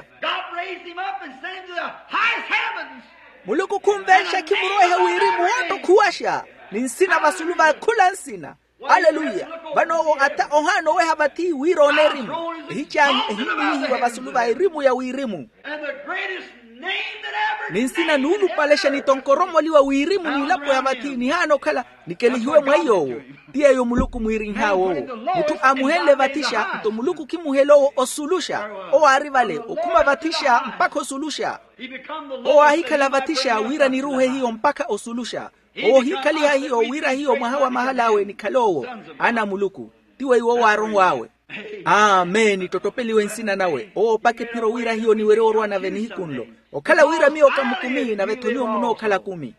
[SPEAKER 1] muluku kumbesha kimuroi hewiri muoto kuwasha ni nsina vasuluva kula nsina haleluya bano ata ohano we habati wiro nerimu hichani himi wa vasuluva irimu ya wirimu ninsina nulu palesha ni tonkoromo liwa wirimu ni lapo ya matini hano kala nikelihiwe mwayo tia yo muluku mwiri hao mutu amuhele vatisha mto muluku kimuhelo osulusha o arivale okuma vatisha mpaka osulusha o ahikala vatisha wira ni ruhe hiyo mpaka osulusha o hikali hiyo wira hiyo mahawa mahalawe ni kalowo ana muluku tiwe iwo warongo awe amen totopeli wensina nawe o pake piro wira hiyo ni were orwa na veni hikundo okala wira mio kamukumi na vetonio muno kala kumi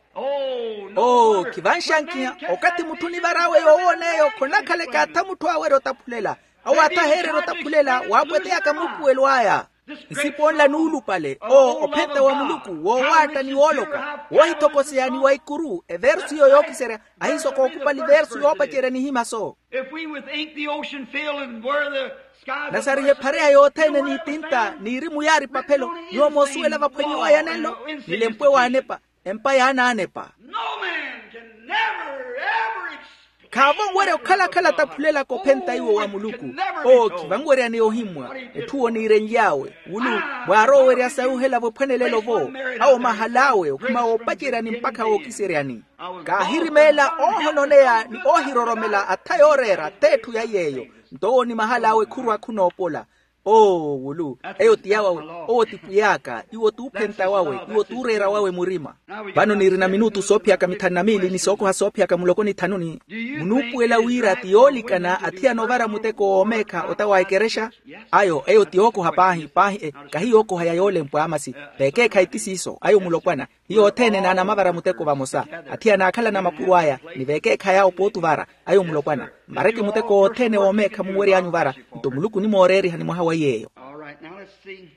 [SPEAKER 1] oh kivanshankia okati mutuni barawe yowoneyo konakale kata mutu awero tapulela au ataherero tapulela wabwete akamuku elwaya isiponla nulu pale o opete wa muluku wo wata ni woloka wo hitokosea ni waikuru e versu yo yokisere ahiso ko okupali versu yo bachere ni himaso
[SPEAKER 4] If we would think the ocean filled and where the skies
[SPEAKER 1] nasari he parea yo tene ni tinta ni rimu yari papelo yo mosuela vapwenye wa yanelo nilempwe wa anepa empa ya ana anepa
[SPEAKER 4] no man can never ever
[SPEAKER 1] kavangwere okala kala tapulela ko penta iwo wa muluku o kivangwere ane ohimwa etuo ni renjawe ulu waro were asauhela vopwenelelo vo au mahalawe okuma opachira ni mpaka okiseriani kahirimela ohononea ni ohiroromela atayorera tetu ya yeyo ndo ni mahalawe kurwa kunopola oh wulu eyo tiawa o tikuyaka iwo tu penta wawe iwo tu rera wawe murima bano nirina minutu sopya kamitana mili ni soko hasopya kamulokoni tanuni munupu ela wira tioli kana atia novara muteko omeka otawaikeresha ayo eyo tioko hapahi pahi e, kahiyoko hayayole mpamasi peke kaitisiso ayo mulokwana hiyo tene na namavara muteko bamosa atia nakala na mapuwaya ni veke kayao potu vara ayo mulokwana mareke muteko tene omeka muweri anyu vara nto muluku ni moreri hani mwahawa yeyo
[SPEAKER 4] All right, now let's see.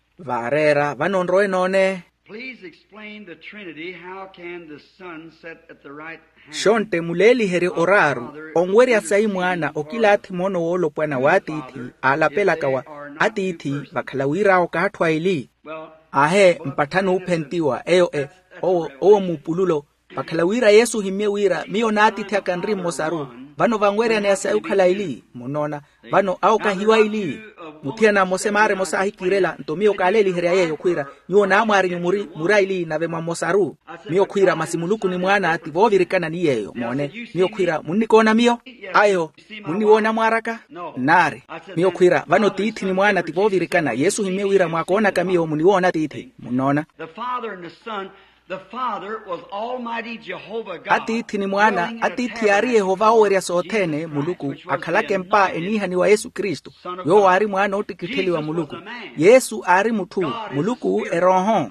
[SPEAKER 1] varera vanonroe none
[SPEAKER 4] Please explain the Trinity. How can the Son sit at the right hand?
[SPEAKER 1] shonte muleli heri oraru ongweri asai mwana okila ati mono wolo pwana watiti alapela kawa atiti vakalawira okatwa ili
[SPEAKER 4] Well,
[SPEAKER 1] ahe mpatano upentiwa eyo e o o mupululo vakalawira Yesu himye wira mio nati takanri mosaru vano vangwere ane asai ukala ili monona vano au kahiwa ili mutia na mosemare mosahi kirela nto mio kaleli heri ayeyo kwira nyo na amwari nyumuri muraili na vema mosaru mio kwira masimuluku ni mwana ati vovirikana ni yeyo mone mio kwira munikona mio ayo muniwona mwaraka nare mio kwira vano titi ni mwana ati vovirikana Yesu himye wira mwakona kamio muniwona titi munona
[SPEAKER 4] the Father and the Son the Father was Almighty Jehovah God.
[SPEAKER 1] Atithi ni mwana, atithi ari Yehova oweria sootene muluku, akhalake mpa enihani wa Yesu Kristo. Yo ari mwana otikitheli wa muluku. Yesu ari mutu, muluku erohon.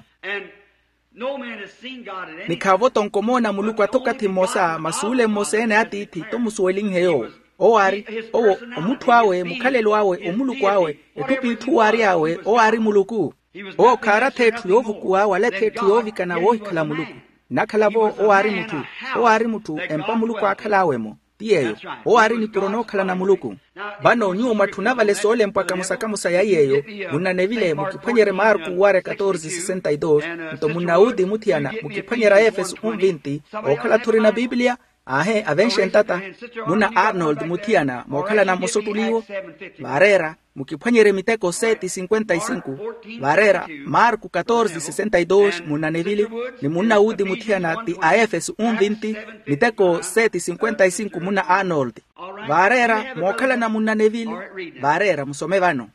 [SPEAKER 1] Nikavoto nkomona muluku atoka timosa, masule mosene atithi, tomusuweling heyo. O ari, o omutu awe, mukalelu awe, omuluku awe, etupi itu ari awe, o ari muluku. O kara tetu yovukuwa wale tetu yovikana wohikala muluku. Nakalabo o ari mutu, o ari mutu, empa muluku akalawemo. Tiyeyo, o ari ni kurono kala na muluku. Bano nyu matunava le sole mpaka musaka musaya yeyo, munanevile mukipanyere Marku ware catorze sesenta y dos, mto munaudi mutiana, mukipanyera Efeso un vinti, o kala turina Biblia, ahe avention tata, muna Arnold mutiana, mokala na mosotuliwo, barera, mukipanyere Miteko sete cincuenta y cinco, barera, Marku catorze sesenta y dos, munanevile, ni muna udi mutiana ti a Efeso un vinti, Miteko sete cincuenta y cinco, muna Arnold, barera, mokala na munanevile, barera, musome vano.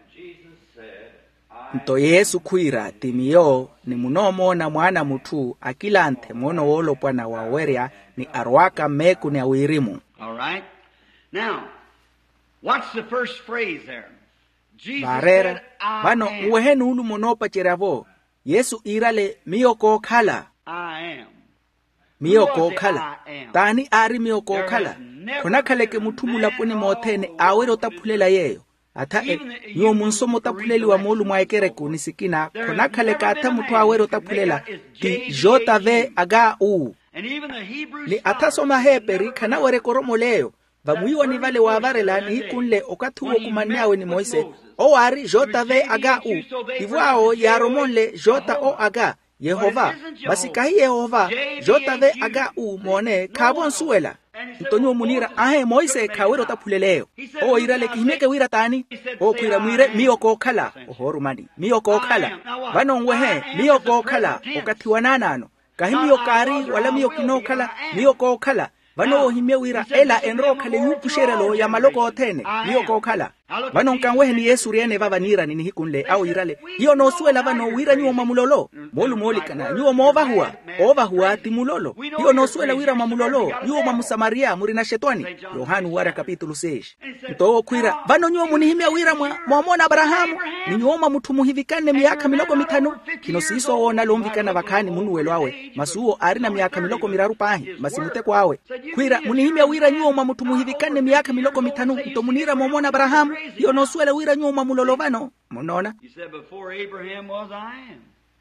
[SPEAKER 1] Nto Yesu kuira timiyo ni munomo na mwana mutu akilante mono wolo pwana waweria ni arwaka meku ni awirimu.
[SPEAKER 4] All right. Now, what's the first phrase there? Jesus
[SPEAKER 1] Barera,
[SPEAKER 4] said, I
[SPEAKER 1] bano
[SPEAKER 4] am.
[SPEAKER 1] uwehenu ulu monopa cheravo. Yesu irale miyoko kala.
[SPEAKER 4] I am.
[SPEAKER 1] Miyoko kala.
[SPEAKER 4] I am.
[SPEAKER 1] Tani ari miyoko
[SPEAKER 4] There
[SPEAKER 1] kala.
[SPEAKER 4] has never
[SPEAKER 1] Kuna kaleke
[SPEAKER 4] been a
[SPEAKER 1] mutumula
[SPEAKER 4] man
[SPEAKER 1] puni
[SPEAKER 4] all
[SPEAKER 1] motene
[SPEAKER 4] over
[SPEAKER 1] awero tapulela yeyo. Ata e,
[SPEAKER 4] Even the-
[SPEAKER 1] nyo
[SPEAKER 4] even
[SPEAKER 1] munsomo
[SPEAKER 4] the
[SPEAKER 1] tapuleli wa molu mwaekereku nisikina.
[SPEAKER 4] There
[SPEAKER 1] Kuna
[SPEAKER 4] has
[SPEAKER 1] kaleka
[SPEAKER 4] never been
[SPEAKER 1] ata
[SPEAKER 4] a
[SPEAKER 1] mutu
[SPEAKER 4] man
[SPEAKER 1] awero
[SPEAKER 4] who can make
[SPEAKER 1] tapulela.
[SPEAKER 4] out his
[SPEAKER 1] Ti
[SPEAKER 4] J G
[SPEAKER 1] jota ve
[SPEAKER 4] H U.
[SPEAKER 1] aga uu.
[SPEAKER 4] And even the Hebrew
[SPEAKER 1] Ni
[SPEAKER 4] scholars
[SPEAKER 1] atasoma
[SPEAKER 4] have
[SPEAKER 1] heperi
[SPEAKER 4] never
[SPEAKER 1] kana
[SPEAKER 4] heard
[SPEAKER 1] ware koromo leo. Vamuiwa ni vale wavarela ni hikunle okatuwo kumaneawe ni Moise. O ari jota ve aga u. Ivuao ya romonle jota o aga. Yehova. Basikahi Yehova. Jota ve aga u mone kabon suela. Ntonyo munira ahe Moise kawero tapuleleo. O irale kihimeke wira tani. O kuira mwire miyoko kala. Ohoru mani. Miyoko kala. Vano ngwehe miyoko kala. Okatiwa nanano. Kahimiyo kari wala miyokino kala. Miyoko kala. Vano himye wira ela enro kale yupusherelo ya maloko otene. Miyoko kala. Vano nkanwehe ni Yesu riene vava nira ni hikunle au irale. Hiyo no suela vano wira nyuo mamulolo. Molu moli kana. Nyuo mova hua. Ova hua timulolo. Hiyo no suela wira mamulolo. Nyuo mamusamaria murina shetwani. Yohanu wara kapitulu sesh. Nto kuira. Vano nyuo munihimya wira mwamona Abrahamu. Ni nyuo mamutumu hivikane miaka miloko mitanu. Kino siso ona lomvikana vakani munuwelo awe. Masuo arina miaka miloko miraru pahi. Masimute kwa awe. Kuira munihimya wira nyuo mamutumu hivikane miaka miloko mitanu. Nto munira mwamona Abrahamu. Yo no suele wira nyuma mulolovano. Munona.
[SPEAKER 4] He said, before Abraham was, I am.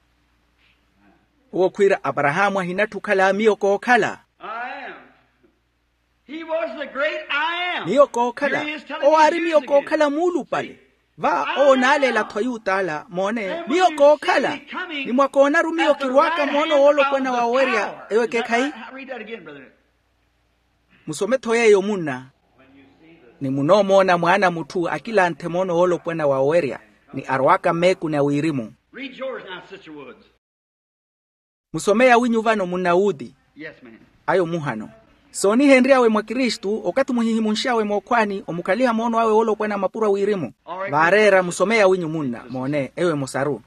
[SPEAKER 1] Uo kuira Abrahamu hinatukala miyoko kala.
[SPEAKER 4] I am. He was the great I am.
[SPEAKER 1] Miyoko kala.
[SPEAKER 4] Here he is telling
[SPEAKER 1] O
[SPEAKER 4] you
[SPEAKER 1] ari
[SPEAKER 4] Jews
[SPEAKER 1] miyoko
[SPEAKER 4] again.
[SPEAKER 1] kala mulu pale. Va o nale la toyutala mone. Miyoko kala. Ni mwakona rumio kiruaka mono olo kwena waweria. Ewe kekai.
[SPEAKER 4] Read that again, brother.
[SPEAKER 1] Musome toyeyo muna. Ni munomo na mwana mutu akila ntemono olo kwena waweria. Ni arwaka meku na wirimu.
[SPEAKER 4] Read yours now, Sister Woods.
[SPEAKER 1] Musomea winyu vano munaudi.
[SPEAKER 4] Yes, ma'am.
[SPEAKER 1] Ayo muhano. So ni Henry awe mwa Kristu okati muhihimunshawe mwokwani omukaliha mono awe olo kwena mapura wirimu. Barera musomea winyu muna mone ewe mosaru.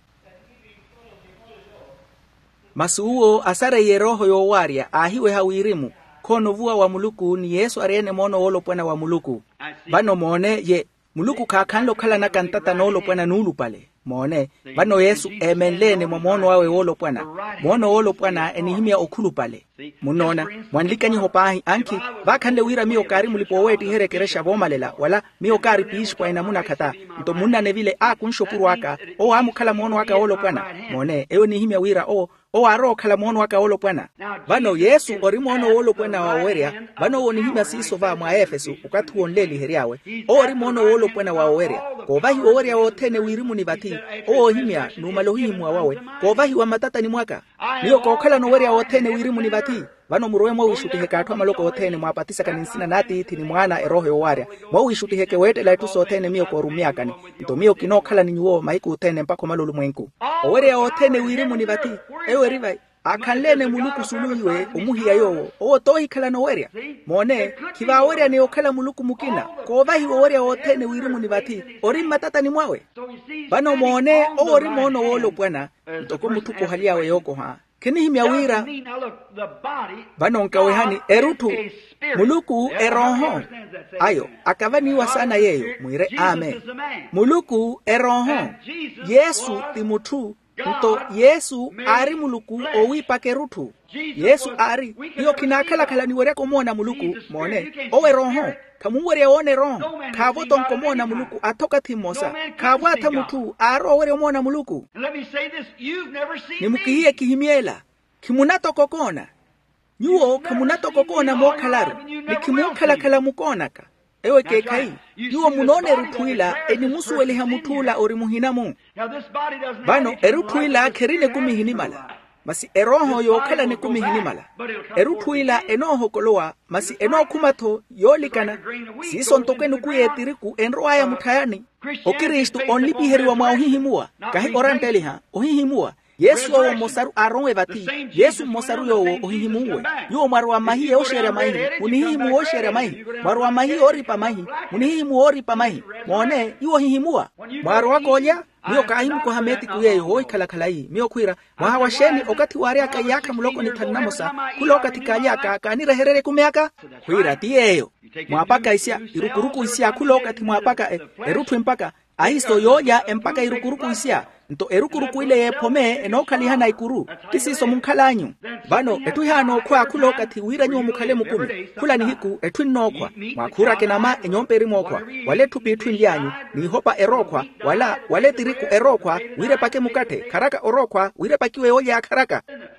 [SPEAKER 1] Masuuo asare ye roho yo waria ahiwe hawirimu. Kono vua wa muluku ni Yesu ariene mono olo kwena wa muluku. Bano mone ye muluku kakanlo kala na kantata no olo kwena nulu pale. Mone bano Yesu emenlene momono wawe olo pwana mono olo pwana enihimia okulu pale munona mwanlika ni hopahi anki bakande wira mio kari mulipoweti herekeresha bomalela wala mio kari piish kwa inamuna kata mto munna ne vile a kunshukuru waka o amu kala mono waka olo pwana mone ewe nihimia wira o o aro kala mono waka olo pwana bano Yesu ori mono olo pwana waweria bano onihimia siso va mwa Efeso ukatu onleli heriawe ori mono olo pwana waweria ko vahi waweria otene wirimu ni bati o himia numalohimu wawe ko vahi wa matata ni mwaka niyo ko kala no weria otene wirimu ni bati vano murowe mwa wishuti hekatwa maloko otene mwa patisa kaninsina nati iti ni mwana eroho yo waria mwa wishuti heke wete la tuso otene mio ko rumiaka ni nto mio kino kala ni nyuo maiku otene mpako malulu mwenku o weria otene wirimu ni bati ewe rivai akanlene muluku suluiwe umuhiya yowo o tohi kala no weria mone kiva weria ni okala muluku mukina ko vahi weria otene wirimu ni bati ori matata ni mwawe bano mone o ori mono wolo bwana ntoko mutuko haliawe yoko ha kinihimya wira vano nkawehani erutu muluku eroho ayo akavaniwa sana yeyo mwire amen muluku eroho Yesu timutu nto Yesu ari muluku owipa kerutu Yesu ari iyo kinakala kala niwere komona muluku mone owe roho kamuwere one roho kavoto nkomona muluku atoka timosa kavata mutu aro were omona muluku nimukihiye kihimiela kimunato kokona yuo kimunato kokona mokalaru nikimukala kala mukonaka ewe kekai yuo munone rutuila eni musu weleha mutula ori muhinamu bano erutuila kerine kumihinimala masi eroho yo kala ne kumihinimala erutuila enoho koloa masi eno kumato yolikana siso ntokenu kuyetiriku enroaya mutayani o Kristo only biheriwa mauhihimua kahi oranteliha ohihimua Yesu owo mosaru aronwe vati Yesu mosaru yo ohihimuwe yo marwa mahi oshere mahi unihimu oshere mahi marwa mahi oripa mahi unihimu oripa mahi mone yo ohihimua marwa kolya miyo kahimu ko hameti kuye hoi kala kala yi miyo kwira mwahawasheni okati wariaka yaka muloko ni tannamosa kuloka tikayaka kanira herere kumeaka kwira tiyeyo mwapaka isia irukuruku isia kuloka ti mwapaka e, erutu mpaka ahisto yoya empaka irukuruku isia nto erukuruku ile yepome enokalihana ikuru kisiso munkalanyu bano etuhano kwa kuloka ti wira nyo mukale mukumi kula ni hiku etwinokwa mwakura kenama enyomperi mokwa wale tupi twinyanyu ni hopa erokwa wala wale tiriku erokwa wire pake mukate karaka orokwa wire pakiwe oya karaka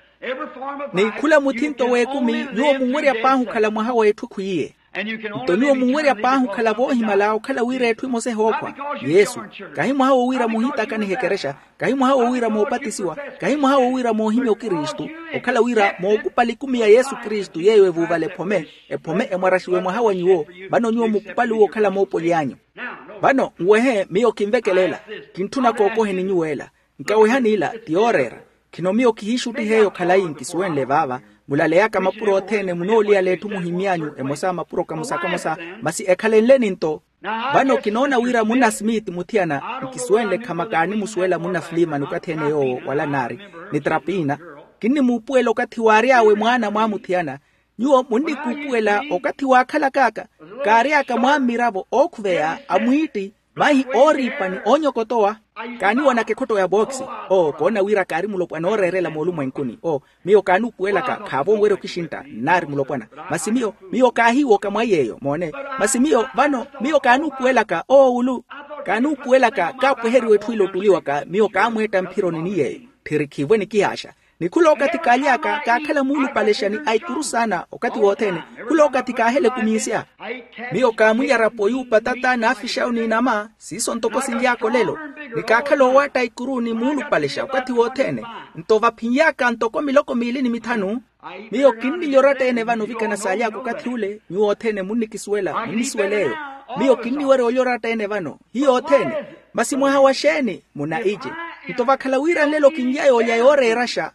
[SPEAKER 1] ni kula mutinto we kumi nyo mungwere apahu kala mwahawa etu kuiye Tonyo mungwere apahu kala bohi malao kala wira etu imose hokwa Yesu kahimu hao wira muhita kani hekeresha kahimu hao wira muopatisiwa kahimu hao wira muhime o Kristu okala wira muokupali kumi ya Yesu Kristu yewe vuvale pome epome emwarashiwe mwahawa nyuo bano nyuo mukupali uo kala mopo lianyo bano mwehe miyo kimvekelela kintuna kokohe ni nyuela nkawehani ila tiorera kinomio kihishuti heyo kala inkisuenle vava mulale yaka mapuro otene munoli aletu muhimianyu emosa mapuro kamusa kamusa masi ekalenleni nto bano kinona wira muna Smith mutiana nkisuenle kamakani musuela muna flima nukatene yo wala nari nitrapina kini mupuelo okati wariawe mwana mwa mutiana nyuo mundi kupuela okati wakala kaka kariaka mwa mirabo okuvea amuiti mahi oripa ni onyokotoa kani wana kekoto ya boxi o kona wira kari mulopwana orerela molumu enkuni o miyo kanu kuela ka kabongwero kishinta nari mulopwana masimio miyo kahiwo kama yeyo mone masimio vano miyo kanu kuela ka o ulu kanu kuela ka kapweheri wetuilo tuliwa ka miyo kamweta mpiro nini yeyo tirikivwe ni kihasha ni kulo okati kaliaka kakala mulu paleshani aikuru sana okati wotene kulo okati kahele kumisia miyo kamunya rapoyu patata na afisha uninama siso ntoko sinjako lelo ni kakalo wata ikuru ni mulu palesha okati wotene ntova pinyaka ntoko miloko milini mitanu miyo kindi yorata ene vano vika na salyako kati ule nyu wotene muni kiswela muni sweleo miyo kindi ware olyorata ene vano hiyo wotene masi mwa hawasheni muna ije ntova kalawira lelo kinjayo yayore erasha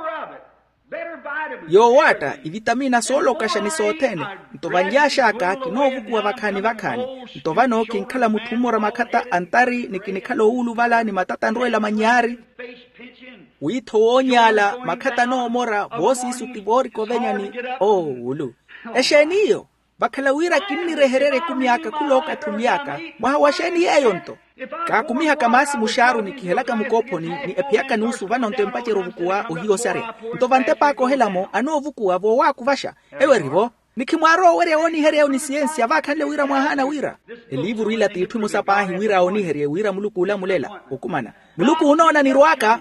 [SPEAKER 1] yo wata ivitamina solo kashani sotene ntova njasha aka kinovu kuwa vakani vakani ntova no kinkala mutumora makata antari nikinikalo ulu vala ni matata nroela manyari wito onyala makata no mora bosi sutibori kovenya ni oh ulu esheniyo bakalawira kinni reherere kumyaka kuloka tumyaka mwahawasheni yeyo nto kakumiha kamasi musharu nikihelaka mukoponi ni epiaka nusu vana ntempache rovukuwa uhiyo sare ntovante pako helamo anovukuwa vo wakuvasha ewe rivo nikimwaro were oni here oni siensia vakale wira mwahana wira elivuru ila titu musapahi wira oni here wira muluku ula mulela ukumana muluku unaona ni ruaka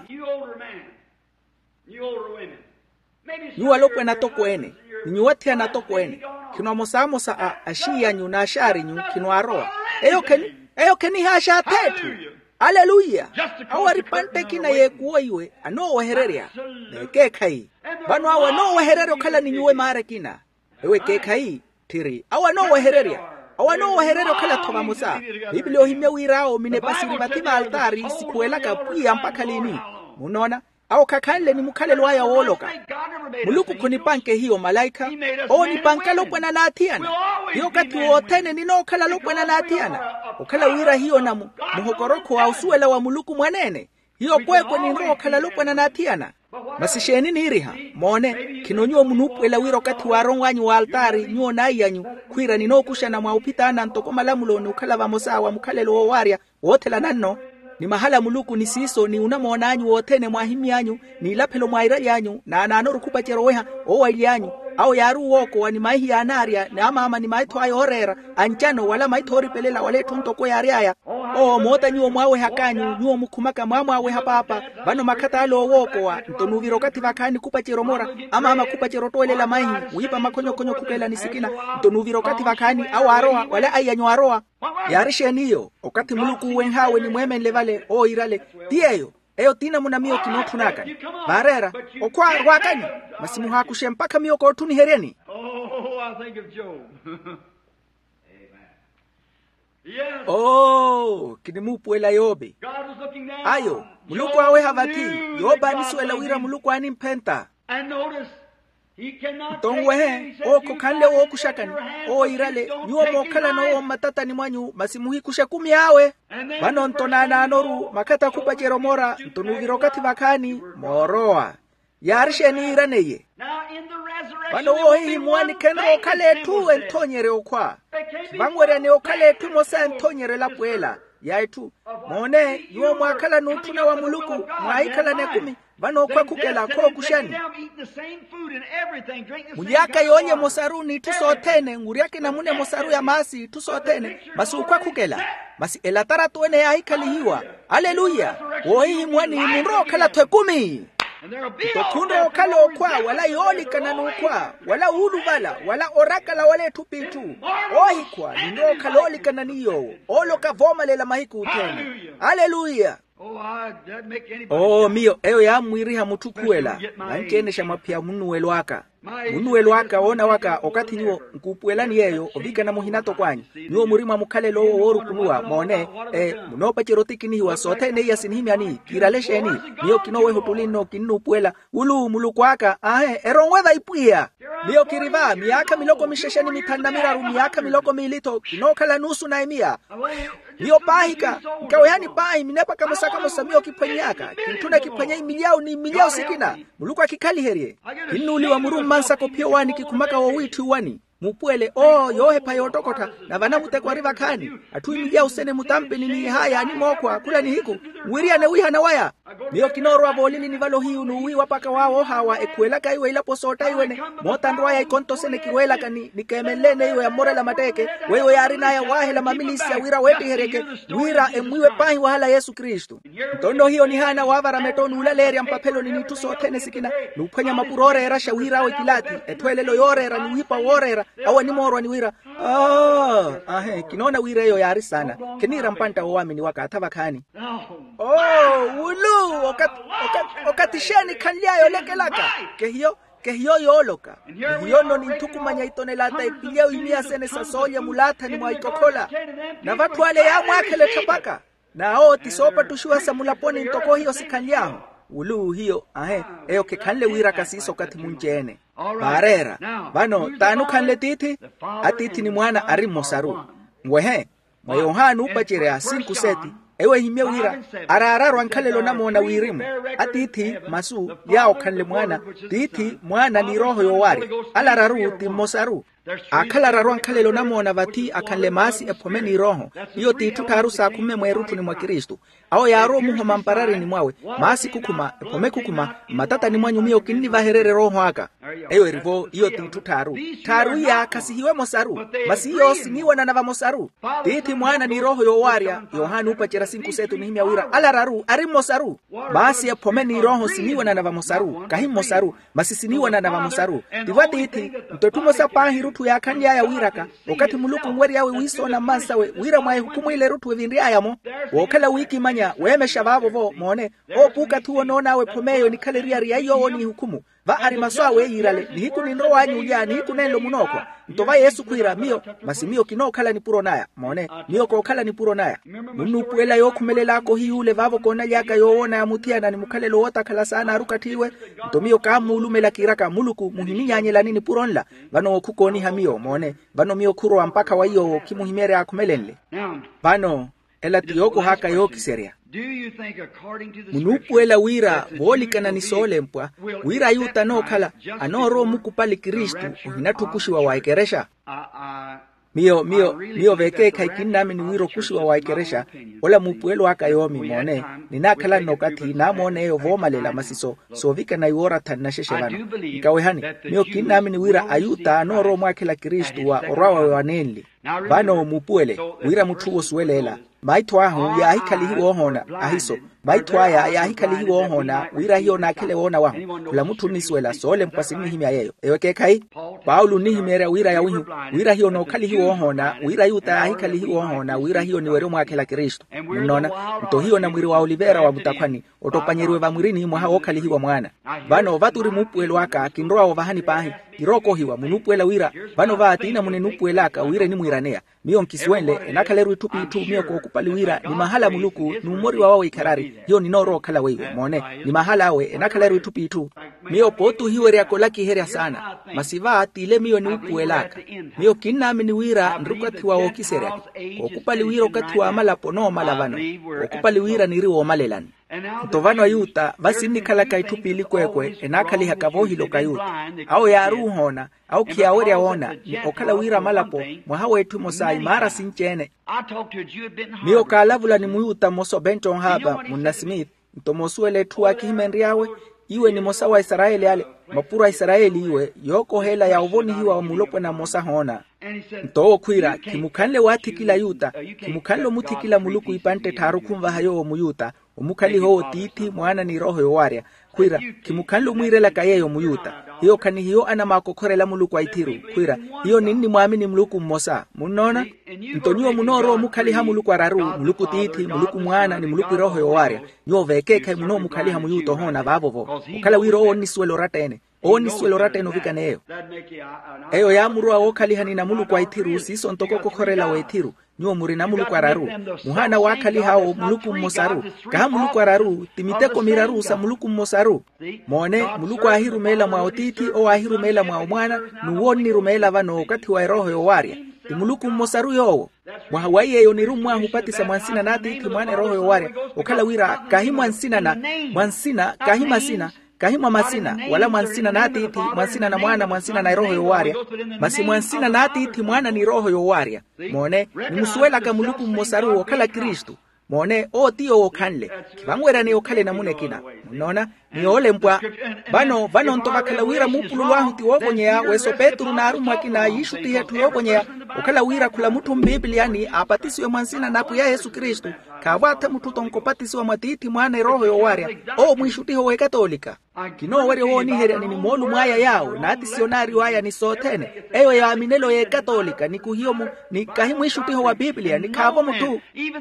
[SPEAKER 1] nyuwa lopwe na tokwene nyuwatia na tokwene kinwa mosamo sa ashia nyu na ashari nyu kinwa roa eyo keni eyo keni hasha tetu haleluya awari pante kina ye kuoiwe ano wehereria neke kai bano awa no weherero kala ni nyuwe mare kina ewe ke kai tiri awa no wehereria awa no weherero kala toba musa biblia ohimya wirao mine basiri batima altari sikuela kapia mpaka lini munona au kakanle ni mukale lwaya woloka muluku kunipanke hiyo malaika o ni panka lopwana na atiana hiyo kati wotene ni no kala lopwana na atiana ukala wira hiyo na muhokoroko wa usuela wa muluku mwanene hiyo kwekwe ni no kala lopwana na atiana masisheni niriha mone kinonyuo munupwela wiro kati waron wanyu wa altari nyuo naiyanyu kwira ninokushana mwaupitana ntoko malamuloni ukala vamosawa mukalelo wo waria wotela nanno ni mahala muluku ni siso ni unamona anyu wotene mwahimi anyu ni lapelo mwaira yanyu na ananoru kupachero weha owa ili yanyu au yaru woko wani maihi anaria na ama ama ni maito ayo orera anchano wala maito oripelela wale tuntoko ya riaya o mota nyuo mwawe hakanyu nyuo mukumaka mwawe hapa hapa bano makata alo woko wa ntonuviro kati vakani kupachero mora ama ama kupachero toelela maihi uipa makonyo konyo kupela nisikina ntonuviro kati vakani au aroa wala ayanyo aroa yarishe niyo okati muluku wenhawe ni mweme nlevale o irale tieyo eyo tina muna miyo kinotunaka barera okwa wakani masimu hakushe mpaka miyo kotuni hereni.
[SPEAKER 4] Oh, I think of Job. Yes.
[SPEAKER 1] Oh, kinimupuela yobe
[SPEAKER 4] God was looking down.
[SPEAKER 1] ayo muluku
[SPEAKER 4] Job
[SPEAKER 1] awe havati
[SPEAKER 4] knew
[SPEAKER 1] yoba
[SPEAKER 4] that God
[SPEAKER 1] nisuela
[SPEAKER 4] loved
[SPEAKER 1] wira
[SPEAKER 4] him.
[SPEAKER 1] muluku ani mpenta
[SPEAKER 4] And notice, he cannot take
[SPEAKER 1] tongwehe
[SPEAKER 4] it. He said,
[SPEAKER 1] oko
[SPEAKER 4] "You
[SPEAKER 1] kanle
[SPEAKER 4] find
[SPEAKER 1] wo
[SPEAKER 4] it
[SPEAKER 1] kushakani
[SPEAKER 4] in your hands,
[SPEAKER 1] o
[SPEAKER 4] but you
[SPEAKER 1] irale
[SPEAKER 4] don't
[SPEAKER 1] nyuo
[SPEAKER 4] take
[SPEAKER 1] mokala
[SPEAKER 4] him
[SPEAKER 1] no
[SPEAKER 4] right."
[SPEAKER 1] matata ni mwanyu masimuhi kusha kumi yawe
[SPEAKER 4] And then
[SPEAKER 1] bano
[SPEAKER 4] the
[SPEAKER 1] ntona
[SPEAKER 4] first
[SPEAKER 1] na
[SPEAKER 4] thing you
[SPEAKER 1] anoru
[SPEAKER 4] know,
[SPEAKER 1] makata
[SPEAKER 4] Job
[SPEAKER 1] kupachero mora
[SPEAKER 4] begins to
[SPEAKER 1] ntonuviro
[SPEAKER 4] back
[SPEAKER 1] kati
[SPEAKER 4] up.
[SPEAKER 1] vakani moroa yarishe ni iraneye
[SPEAKER 4] Now in the resurrection,
[SPEAKER 1] bano
[SPEAKER 4] there
[SPEAKER 1] wo
[SPEAKER 4] will be
[SPEAKER 1] hii
[SPEAKER 4] one
[SPEAKER 1] mwani kenro
[SPEAKER 4] thing
[SPEAKER 1] okale
[SPEAKER 4] that
[SPEAKER 1] tu
[SPEAKER 4] was there.
[SPEAKER 1] entonyere okwa
[SPEAKER 4] There can't be
[SPEAKER 1] vangwere ni
[SPEAKER 4] one
[SPEAKER 1] okale
[SPEAKER 4] thing
[SPEAKER 1] tu
[SPEAKER 4] that
[SPEAKER 1] mosa
[SPEAKER 4] was
[SPEAKER 1] entonyere la
[SPEAKER 4] there.
[SPEAKER 1] puela yaitu mone yuo mwakala nutuna wa muluku mwaikala ne kumi vano kwa kukela ko kushani muyaka yonye mosaruni tusotene nguriake namune mosaru ya masi tusotene masu kwa kukela masi elatara tuene ya hikalihiwa haleluya wohi mwani munro kala twekumi tokundo kala okwa wala yoli kananu kwa wala ulu bala wala orakala wale tupitu ohi kwa nindro kaloli kananiyo olo kavoma lela mahiku utene haleluya. Oh mio eyo ya mwiriha mutukuela nankenesha mapya munuwelo waka munuwelo waka ona waka okati niwo nkupuela ni yeyo obika na muhinato kwanyi niwo murima mukalelo woru kunua mone eh munopa chirotiki ni wasote ne yasinhimi ani kiralesheni niyo kinowe hutulino kinupuela ulu mulukwaka ahe erongwedha ipuia niyo kiriva miaka miloko mishesheni mitanda miraru miaka miloko milito kinokala nusu na emia niyo pahika nkawe yani pahi minepa kama saka mosamio kipanyaka kintuna kipanyai miliao ni miliao sikina muluku akikali herie kinuli wa muru mansa kopio wani kikumaka wa witu wani mupuele oh yohe pa yotokota na vana mutekwa riva kani atui miliao sene mutampe ni haya ni mokwa kula ni hiku wiria ne wiha na waya niyo kinoro abolili ni valo hiu nuwi wapaka wao hawa ekuela ka iwe ilapo sota iwe ne motandwa ya ikonto sene kiruela kani nikemelene iwe ya morela mateke wewe ya arina ya wahela mamilisi ya wira wepi hereke wira emwiwe pahi wahala Yesu Kristu mtondo hiyo ni hana wavara metonu ulaleria mpapelo ni nituso otene sikina nupanya mapurore era shawira we kilati etwelelo yorera ni wipa worera awa ni moro ni wira ah ahe kinona wira yo yari sana kenira mpanta wami ni wakata vakani oh ulu okati okati okati sheni kanliayo lekelaka ke hiyo ke hiyo yoloka hiyo no ni ntukumanya itonelata ipileo imia sene sasolia mulata ni mwaikokola na vatu wale ya mwakele tapaka na o tisopa tushua samulaponi ntoko hiyo sikanliaho ulu hiyo ahe eyo ke kanle wira kasiso kati munjene barera bano tanu kanle titi atiti ni mwana ari mosaru ngwehe mwa Yohana upachere a cinco seti ewe himye wira arararo ankalelo namona wirimo atiti masu yao kanle mwana titi mwana ni roho yowari alararu ti mosaru akalararo ankalelo namona vati akanle masi epomeni roho iyo titu taru saa kume mwerutu ni mwa Kristu ao yaro muho mamparari ni mwawe masi kukuma epome kukuma matata ni mwanyu miyo kinni vaherere roho haka ewe rivo iyo titu taru taru ya kasihiwe mosaru masi iyo siniwa na nava mosaru titi mwana ni roho yowaria Yohana upachera cinco setu ni himya wira alararu ari mosaru masi epome ni roho siniwa na nava mosaru kahim mosaru masi siniwa na nava mosaru diva titi mtotumo sapahi rutu ya kanya ya wiraka wakati muluku mweri yawe wiso na masawe wira mwae hukumu ile rutu wevindri ayamo wakala wiki manya weme shababo vo mone o puka tuwo nona we pomeyo ni kaleria ria yo ni hukumu va ari maswa we irale ni hiku ni nro wanyu ya ni hiku nelo munoko ntova Yesu kuira mio masimio kino kala ni puro naya mone mio ko kala ni puro naya munu puela yo kumelela ko hiule vavo kona yaka yo ona ya mutia na ni mukalelo wota kala sana arukatiwe ntomio ka mulumela kiraka muluku muhiminya nyela nini puronla vano kukoni hamio mone vano mio kuro mpaka wa hiyo kimuhimere akumelenle vano ela tiyoko haka yoki seria.
[SPEAKER 4] Do you think according to the
[SPEAKER 1] Munupuela wira volikana ni sole mpwa wira yuta no kala anoro mukupali Kristu hinatukushiwa waikeresha. Mio mio mio veke kai kinami ni wiro kushiwa waikeresha ola mupuelo haka yomi mone ninakala nokati na mone yo vomalela masiso so vika na iwora tanna sheshevano ikawehani mio kinami ni wira ayuta anoro mwakela Kristu wa orawa wanenli bano mupuele wira mutuwo suelela maitwa hu ya hikali hiwo hona ahiso maitwa ya ya hikali hiwo hona wira hiyo na kile wona wa kula mutu niswela sole mpasini himya yeyo eweke kai Paulo ni himera wira ya wihu wira hiyo no kali hiwo hona wira yuta hikali hiwo hona wira hiyo ni wero mwakela Kristo mnona mto hiyo na mwiri wa Olivera wa mutakwani otopanyerwe va mwirini mwa hawo kali hiwo mwana bano vaturi mupuelo waka kinroa ovahani pahi iroko hiwa munupuela wira bano vati ina munenupuela ka wira ni mwiranea mio nkiswele enakaleru itupi itu mio kokupali wira ni mahala muluku ni umori wa wawe ikarari hiyo ni noro kala wewe mone ni mahala we enakaleru itupi itu mio potu hiwe reako laki heria sana masiva ati ile mio ni upuelaka mio kinami ni wira nrukati wa okisere kokupali wira ukati wa amala pono malavano kokupali wira ni riwo malelani Tovano ayuta vasini kala kaitupi ilikwekwe enakali hakavohilo kayuta au ya aruhona au kiawere aona ni okala wira malapo mwahawe tu mosai mara sinchene mio kalavula ni muyuta moso Benton Harbor Munna Smith ntomosuele tuwa kihimenri yawe iwe ni mosa wa Israeli ale mapura Israeli iwe yoko hela ya uvoni hiwa wa mulopo na mosa hona ntowo kwira kimukanle wati kila yuta kimukanlo muti kila muluku ipante tarukumva hayo muyuta omukali ho titi mwana ni roho yowaria kwira kimukanlo mwirela kayeyo muyuta hiyo kani hiyo ana makokorela muluku aitiru kwira hiyo nini muamini muluku mmosa munona ntonyo munoro mukali ha muluku araru muluku titi muluku mwana ni muluku roho yowaria nyo veke kai muno mukali ha muyuto hona bavovo ukala wiro oni swelo ratene oni swelo ratene vikane eyo eyo ya murua okali hanina muluku aitiru siso ntoko kokorela waitiru nyo muri na muluku araru muhana wakali hao muluku mmosaru kaha muluku araru timiteko miraru sa muluku mmosaru mone muluku ahiru mela mwa otiti o ahiru mela mwa mwana nuwoni rumela vano kati wa roho yowaria ti muluku mmosaru yowo mwahawaye yo niru mwa hupatisa mwansina nati ti mwane roho yowaria okala wira kahimwa nsina na mwansina kahima sina kahima masina wala mwansina nati iti mwansina na mwana mwansina na roho yowaria masi mwansina nati iti mwana ni roho yowaria mone ni musuela ka muluku mmosaru okala Kristu mone o tiyo okanle kibangwera ni okale na mune kina mnona ni ole mpwa bano bano ntoka kala wira mupulu wahu ti wobonyea weso Petru na arumwa kina yishu ti hetu wobonyea okala wira kula mutu mbiblia ni apatisiwe mwansina napu ya Yesu Kristu kabata mutu tonko patisiwe matiti mwana roho yowaria o mwishuti ho katolika kino wari ho ni heria ni molu mwaya yao na ati sionari waya ni sotene eyo ya aminelo ye katolika ni kuhiyomu ni kahimwishuti ho wa Biblia ni kavo mutu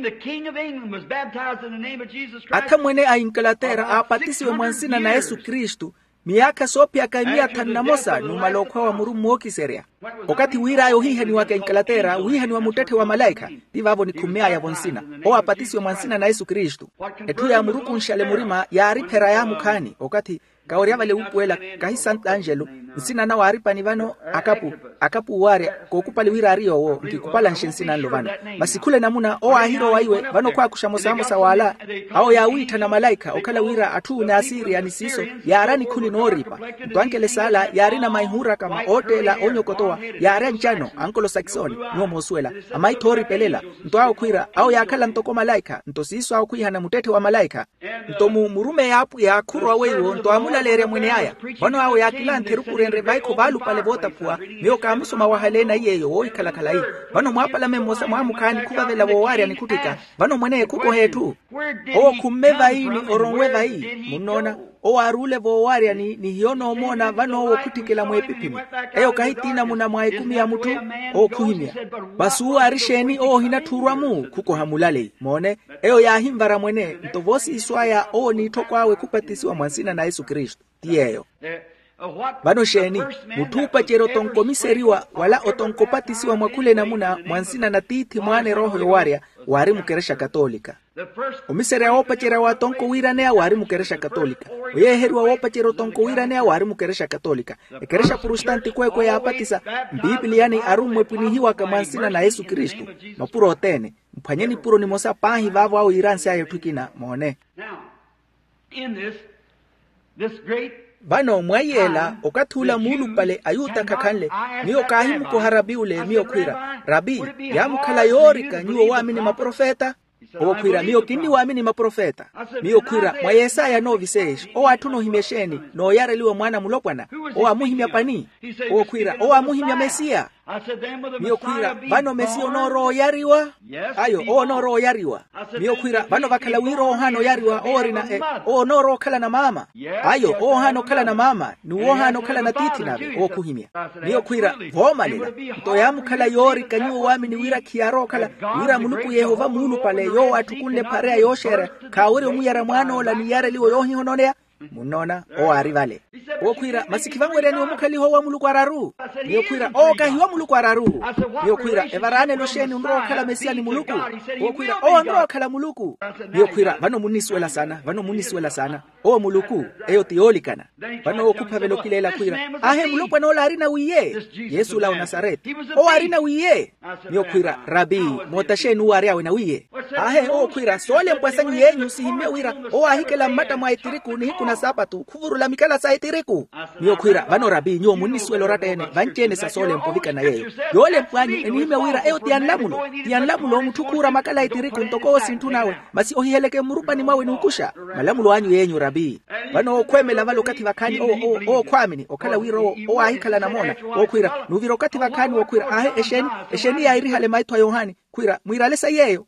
[SPEAKER 1] ata mwene a Inglaterra apatisiwe mwansina na Yesu Kristu miaka sopia kaimia tanamosa numalokwa wa murumu okiseria wakati wira ayo hihe ni wake Inglaterra wihe ni wa mutete wa malaika divavo ni kumea ya bonsina o apatisiwe mwansina na Yesu Kristu etu ya muruku nshale murima ya aripera ya mukani wakati kaoria vale upuela kahi Sant Angelo nsina na waripa ni vano akapu akapu ware kokupali wira ario wo nkikupala nshinsina nlovano masikule namuna o ahiro waiwe vano kwa kushamosamo sawala au ya wita na malaika okala wira atu na asiri ya nisiso ya arani kuli noripa mtuankele sala ya arina maihura kama otela onyo kotoa ya aranchano ankolo saksoni nyomo suela amai tori pelela mtuao kuira au ya akala mtoko malaika mtosiso au kuiha na mutete wa malaika mtomu murume ya apu ya kurwa weiwo mtuamula lere mwene haya wano hao ya kila nterukurenre vaiko balu pale vota pua mio kamuso mawahalena yeyo woi kalakala hii wano mwapala memosa mwamukani kuwa vela wawari anikutika wano mwene kuko hetu o kumeva hii ni oronweva hii munona o arule wawari ni, ni hiono omona wano o kutikela mwepipini eyo kahitina muna mwaikumi ya mutu o kuhimia basu arisheni o hinaturwa mu kuko hamulale mone eyo ya himbara mwene mtovosi iswaya o ni tokwawe kupatisiwa mwansina na Yesu Kristu tiyeyo bano sheni mutupa chero tonkomiseriwa wala otonkopatisiwa mwakule namuna mwansina na titi mwane roho yowaria wari mukeresha katolika omiseri awopa chera wa tonko wiranea wari mukeresha katolika oyeheriwa wopa chero tonko wiranea wari mukeresha katolika ekeresha protestanti kwekwe ya apatisa Biblia yani arumwe punihiwa kamansina na Yesu Kristu mapuro otene mpanyeni puro ni mosa pahi vavo au iransi ayo tukina mone.
[SPEAKER 4] Now, in this, this great
[SPEAKER 1] Bano mwayela okathula mulu pale ayuta kakanle niyo kahimu ko harabi ule miyo kwira rabi ya mukhala yorika niyo waamini maprofeta owo kwira miyo kindi waamini maprofeta miyo kwira mwa Yesaya no visesh o atuno himesheni no yareliwe mwana mulopwana o amuhimya pani owo kwira o amuhimya Mesia miyo kwira bano Mesia no ro yariwa ayo o no ro yariwa miyo kwira bano bakala wiro hano yariwa orina e o no ro kala na mama ayo o hano kala na mama ni o hano kala na titi nabe o kuhimya miyo kwira voma lela to yamu kala yori kanyu waamini wira kiaro kala wira muluku Yehova mulu pale yo atukunle parea yoshere kawiri umuyara mwana ola ni yare liwo yohi hononea munona o arivale o kwira masikivangwere ni omukali ho wa muluku araru niyo kwira o kahiwa muluku araru niyo kwira evarane no sheni ndro kala Mesia ni muluku o kwira o ndro kala muluku niyo kwira vano muniswela sana vano muniswela sana o muluku eyo tiolikana vano okupa velo kilela kwira ahe muluku no larina wiye Yesu la Nazareti o arina wiye niyo kwira rabi motasheni uari awe na wiye ahe o kwira sole mpwasanyu yenyu sihime wira o ahikela mata mwaitiriku ni hiku na sabatu kuvuru la mikala sa itiriku niyo kwira vano rabi nyo muniswelo ratene vanchene sa sole mpovika na yeyo yole mpwanyu enihime wira eyo tiyanlamulo tiyanlamulo mutukura makala itiriku ntoko sintunawe masi ohiheleke murupa ni mawe nukusha malamulo anyu yenyu rabi vano okwemela valo kati vakani o o o kwamini okala wiro o ahikala na mona o kwira nuviro kati vakani o kwira ahe esheni esheni ya irihale maitwa Yohani kwira mwiralesa yeyo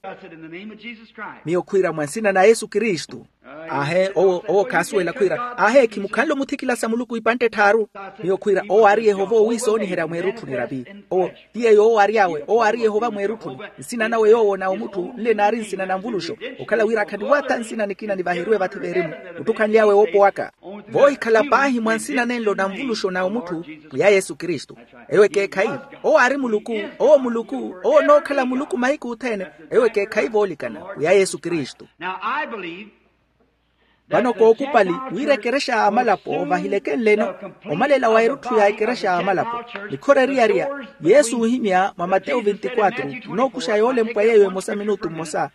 [SPEAKER 1] miyo kwira mwansina na Yesu Kristu ahe o o kaswela kwira ahe kimukalo mutikila samuluku ipante taru miyo kwira o ari Yehova wiso ni hera mwerutu ni rabi o tie yo ari yawe o ari Yehova mwerutu sina nawe yo na umutu le nari sina na mvulusho okala wira kandi wata nsina nikina ni bahirwe bateberimu utukandi yawe opo waka voi kala bahi mwansina nendo na mvulusho na umutu ya Yesu Kristu ewe ke kai o ari muluku o muluku o no kala muluku mahiku utene ewe ke kai volikana ya Yesu Kristu.
[SPEAKER 4] Now I believe
[SPEAKER 1] bano ko kupali wire keresha amalapo vahileken leno omalela wairutu ya keresha amalapo likoreria ria Yesu himya ma Mateo veinticuatro no kushayole mpayewe mosa minutu mosa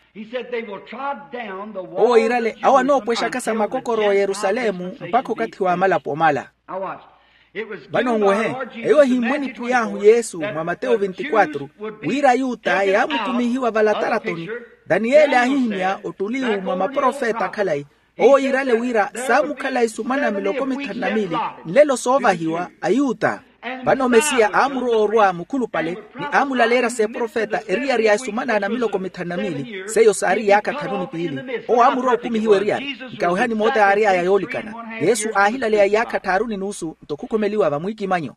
[SPEAKER 1] o irale awa no pwesha kasa makokoro Yerusalemu mpako kati wa amalapo mala bano ngwehe eyo himweni puyahu Yesu ma Mateo veinticuatro wira yuta ya mtumihiwa valataratoni Danieli ahimya otuliu ma maprofeta kalai o irale wira samu kala isumana miloko mitanamili lelo sova hiwa ayuta bano Mesia amuru orwa mukulu pale ni amula lera se profeta eria ria isumana na miloko mitanamili seyo sari yaka kanuni pili o amuru kumi hiwe ria ikauhani mota aria ya yolikana Yesu ahila lea yaka taruni nusu tokukomeliwa vamwiki manyo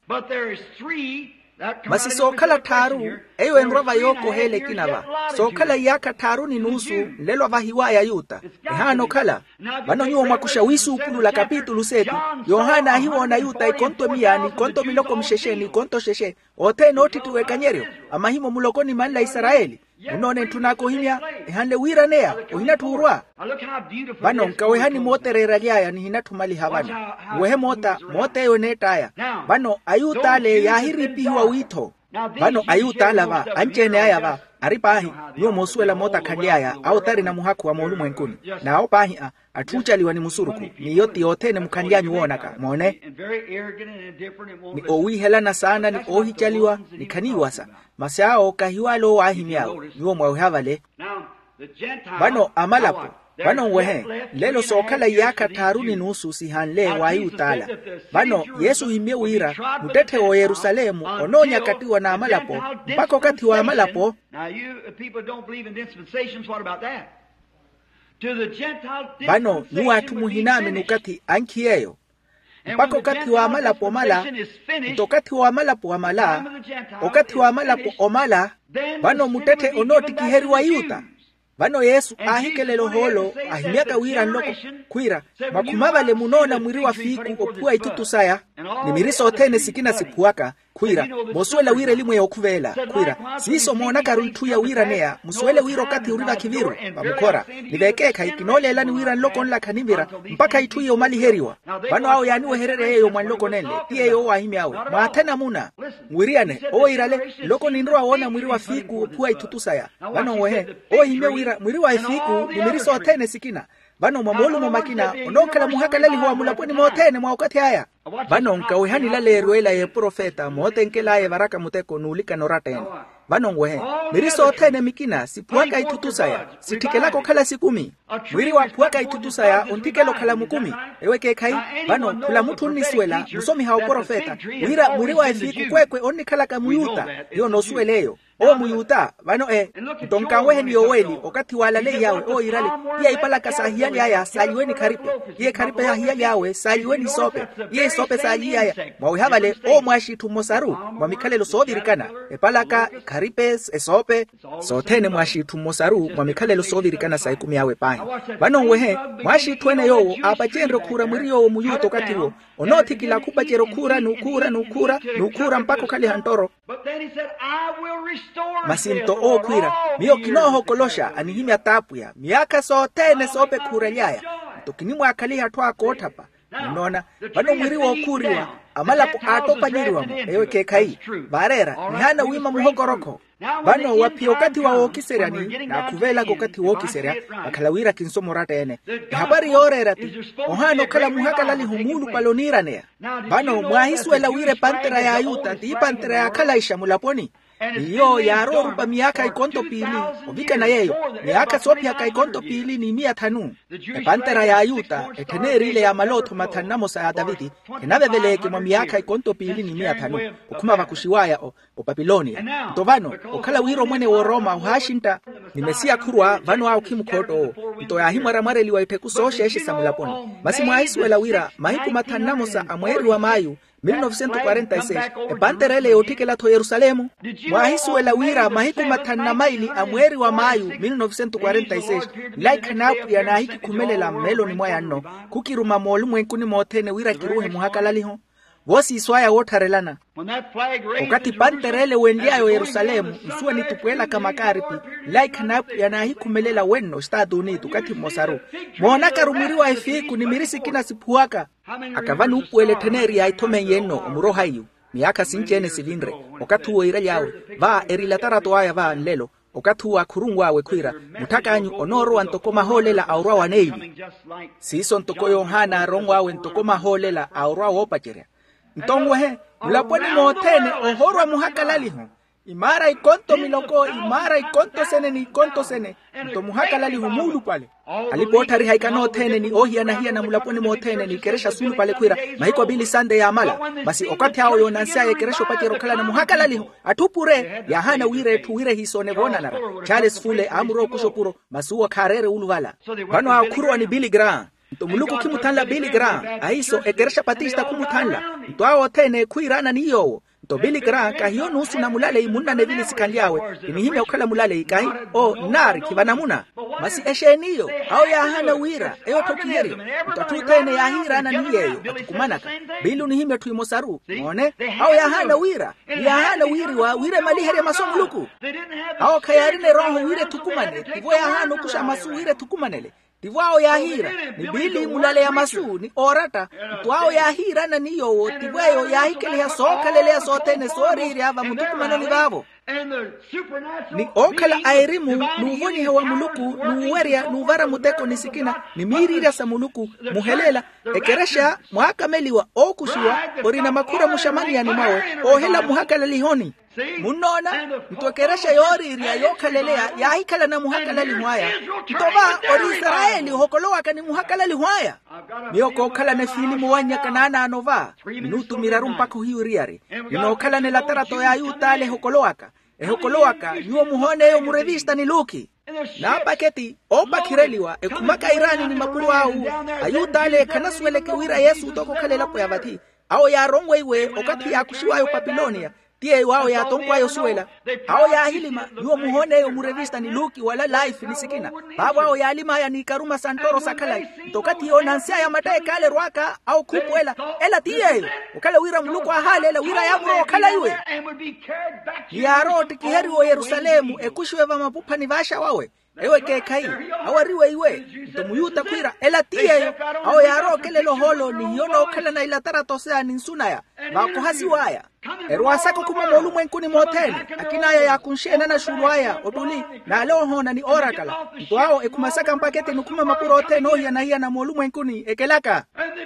[SPEAKER 1] masi sokala taru eyo enrova yoko hele kinava sokala yaka taru ni nusu lelo vahiwaya yuta ehano kala bano nyo makushawisu ukulu la kapitulu setu Yohana ahiwa na yuta ikonto miyani konto miloko mshesheni konto sheshe ote noti tuwe kanyerio ama himo mulokoni manla Israeli unone tunako himya ehande wira nea uhina tuurwa bano nkawe hani moterera liaya ni hina tumali havana wehe mota mote yo netaya bano ayuta le yahiripiwa wito bano ayuta lava anchene aya va aripahi yo mosuela mota kandiaya au tari na muhaku wa molu mwenkuni na au pahi a atuchaliwa ni musuruku ni yoti yote ne mukandianyu wonaka mone ni owi helana sana ni ohichaliwa ni kaniwasa masao kahiwalo wahimyao niwo mwahavale bano amalapo bano wehe lelo sokala yaka taruni nusu sihanle wayutala bano Yesu himye wira mutete wa Yerusalemu ononya katiwa na amalapo mpako kati wa amalapo.
[SPEAKER 4] Now you people don't believe in dispensations, what about that? To the Gentile
[SPEAKER 1] bano nuwa tumuhinami nukati ankiyeyo mpako kati wa amalapo mala utokati wa amalapo wa mala okati wa amalapo omala bano mutete onoti kiheri wa yuta bano Yesu ahikelelo holo ahimyaka wira nloko kwira makumavale munona mwiri wa fiku opua itutusaya nimiriso tene sikina sipuaka kwira bosuela wire limwe okuvela kwira siso mona karuitu ya wira nea musuele wiro kati uriva kiviru pamukora nivekeka ikinolela ni wira nloko nla kanivira mpaka ituye umali heriwa bano ao yani weherere yeyo mwan loko nele iye yo wahimi awe maatena muna mwiriane o irale loko ninroa wona mwiri wa fiku pua itutusaya bano wehe o hime wira mwiri wa fiku nimiriso tene sikina bano mamolu momakina onokala muhaka lali huwa mulaponi motene mwa wakati haya bano nkawehani lale ruela ye profeta motenkela ye baraka muteko nulika noratene bano ngwehe miriso tene mikina sipuaka itutusaya sitikelako kala sikumi mwiri wa puaka itutusaya ontikelo kala mukumi eweke kai bano kula mutu niswela musomi hao profeta wira mwiri wa efiku kwekwe onikala kamuyuta yo nosueleyo o muyuta bano e donkawehe ni oweli okati walale yawe o irale iya ipalaka sahiyali haya saliweni karipe iye karipe ya hiyali yawe saliweni sope iye sope sali haya mwawihavale o mwashi tumosaru mwamikalelo sobirikana epalaka karipe esope sotene mwashi tumosaru mwamikalelo sobirikana saikumi yawe pahi bano wehe mwashi tuene yo apachenro kura mwiri yo muyuto katiwo onoti kila kupachero kura nukura nukura nukura mpako kali hantoro masinto o kwira miyo kinoho kolosha anihimi atapuya miaka sotene sope kura lyaya tokinimwa akali hatwa kotapa nona bano mwiri wo kuriwa amalapo atopa nyiriwa mo ewe kekai barera nihana wima muhogoroko bano wapiokati wa okiserani na kuvela kokati wo kiseria bakalawira kinsomo ratene habari yorerati ohano kala muhaka lali humulu palonira nea bano mwahiswela wire pantera ya ayuta ti pantera ya kala isha mulaponi iyo yaro rupa miaka ikonto pili obika na yeyo miaka sopi haka ikonto pili ni mia tanu e pantera ya ayuta eteneri ile ya maloto matanamo sa ya Davidi kenavebeleke mwa miaka ikonto pili ni mia tanu ukuma wakushiwaya o, o Babilonia ntovano okala wiro mwene wo Roma uhashinta nimesia kurwa vano au kimukoto nto ya himara mareli wa ipeku sosheshi samulaponi masi mwahiswela wira mahiku matanamo sa amweri wa mayu mil novecientos cuarenta y seis e pantera ile yotikela to Yerusalemu mwahiswela wira mahiku matanna maili amweri wa mayu mil novecientos cuarenta y seis like napu ya nahiki kumelela melo ni mwaya no kukiruma molu mwenkuni motene wira kiruhe muhakalaliho vosi iswaya wotarelana okati panterele wendiayo Yerusalemu isuwa nitupuela kama karipi like napu ya nahiku melela weno stadu unitu kati mosaru mwonaka rumiriwa efiku ni mirisi kina sipuaka akavani upuele teneri ya itome yeno umuroha yu miaka sinchene silindre okati uwe ira yawe va erilatara toaya va nlelo okati uwa kurungwa we kwira mutaka anyu onoro antokoma holela aurwa waneili siso ntoko yohana rongwa we ntokoma holela aurwa wopacherea ntongwehe mulaponi motene ohorwa muhakalaliho imara ikonto miloko imara ikonto sene ni ikonto sene nto muhakalaliho mulu pale alipotari haikano tene ni ohia na hia na mulaponi motene ni keresha sulu pale kwira mahiko bili sande ya amala basi okati hao yonansia ye keresho pachero kala na muhakalaliho atupure ya hana wire tuwire hisone vona nara Charles Fule amuro kushopuro masuwa karere uluvala bano hao kuruwa ni Billy Graham nto muluku kimutanla Billy Graham aiso ekeresha patista kumutanla nto hao tene kuirana ni yowo nto Billy Graham kahiyo nusu na mulale imuna nevili sikandiawe inihime ukala mulale ikahi o nari kivanamuna masi esheniyo au ya hana wira eyo tokiherio nto tutene ya hirana niyeyo atukumanaka Billy unihime tuimosaru mwone au ya hana wira ya hana wiri wa wire malihere masomuluku au kayarine roho wire tukumane tivo ya hana kusha masu wire tukumanele tivwao ya hira ni Bili mulale ya masu ni orata twao ya hira na niyo tivwayo ya hikele ya soka lele ya sotene sori iri hava mutuku manoni vavo ni okala airimu nuvoni hewa muluku nuweria nuvara muteko nisikina ni mirira sa muluku muhelela ekeresha muhaka meliwa okushiwa orina makura mushamani ya nimawe ohela muhaka lalihoni munona mtokeresha yori iria yokalelea ya hikala na muhaka lalihwaya mtoba ori Israeli hokolowa kani muhaka lalihwaya miyoko okala ne filimu wanya kanana anova minutu mirarumpa kuhiuriari minokala ne latarato ya yutale hokolowaka e hokolowaka yuo muhone yo murevista ni luki na paketi opa kireliwa e kumaka irani ni mapuru au ayutale kanaswele kewira Yesu toko kalela po yavati au ya rongwe iwe okati ya kushiwa yo Babilonia tie wao ya tonkwa yosuela ao ya hilima yuo muhone yo murevista ni luki wala life ni sikina babo ao ya lima ya ni karuma santoro sakalai tokati yo nansia ya matae kale rwaka au kupwela ela tie ukale wira mluko ahale ela wira ya muro kala iwe ya roti kiheri wo Yerusalemu ekushwe va mapupa ni vasha wawe ewe ke kai awariwe iwe tomuyuta kwira ela tie ao ya ro kele loholo ni yono kala na ila taratosea ni nsunaya bako hasiwaya erwasako kuma molumu enkuni moteni akinaya ya kunshena na shulwaya oduli na leo hona ni orakala twao ekumasaka mpakete nukuma mapuro oteno ya na hiya na molumu enkuni ekelaka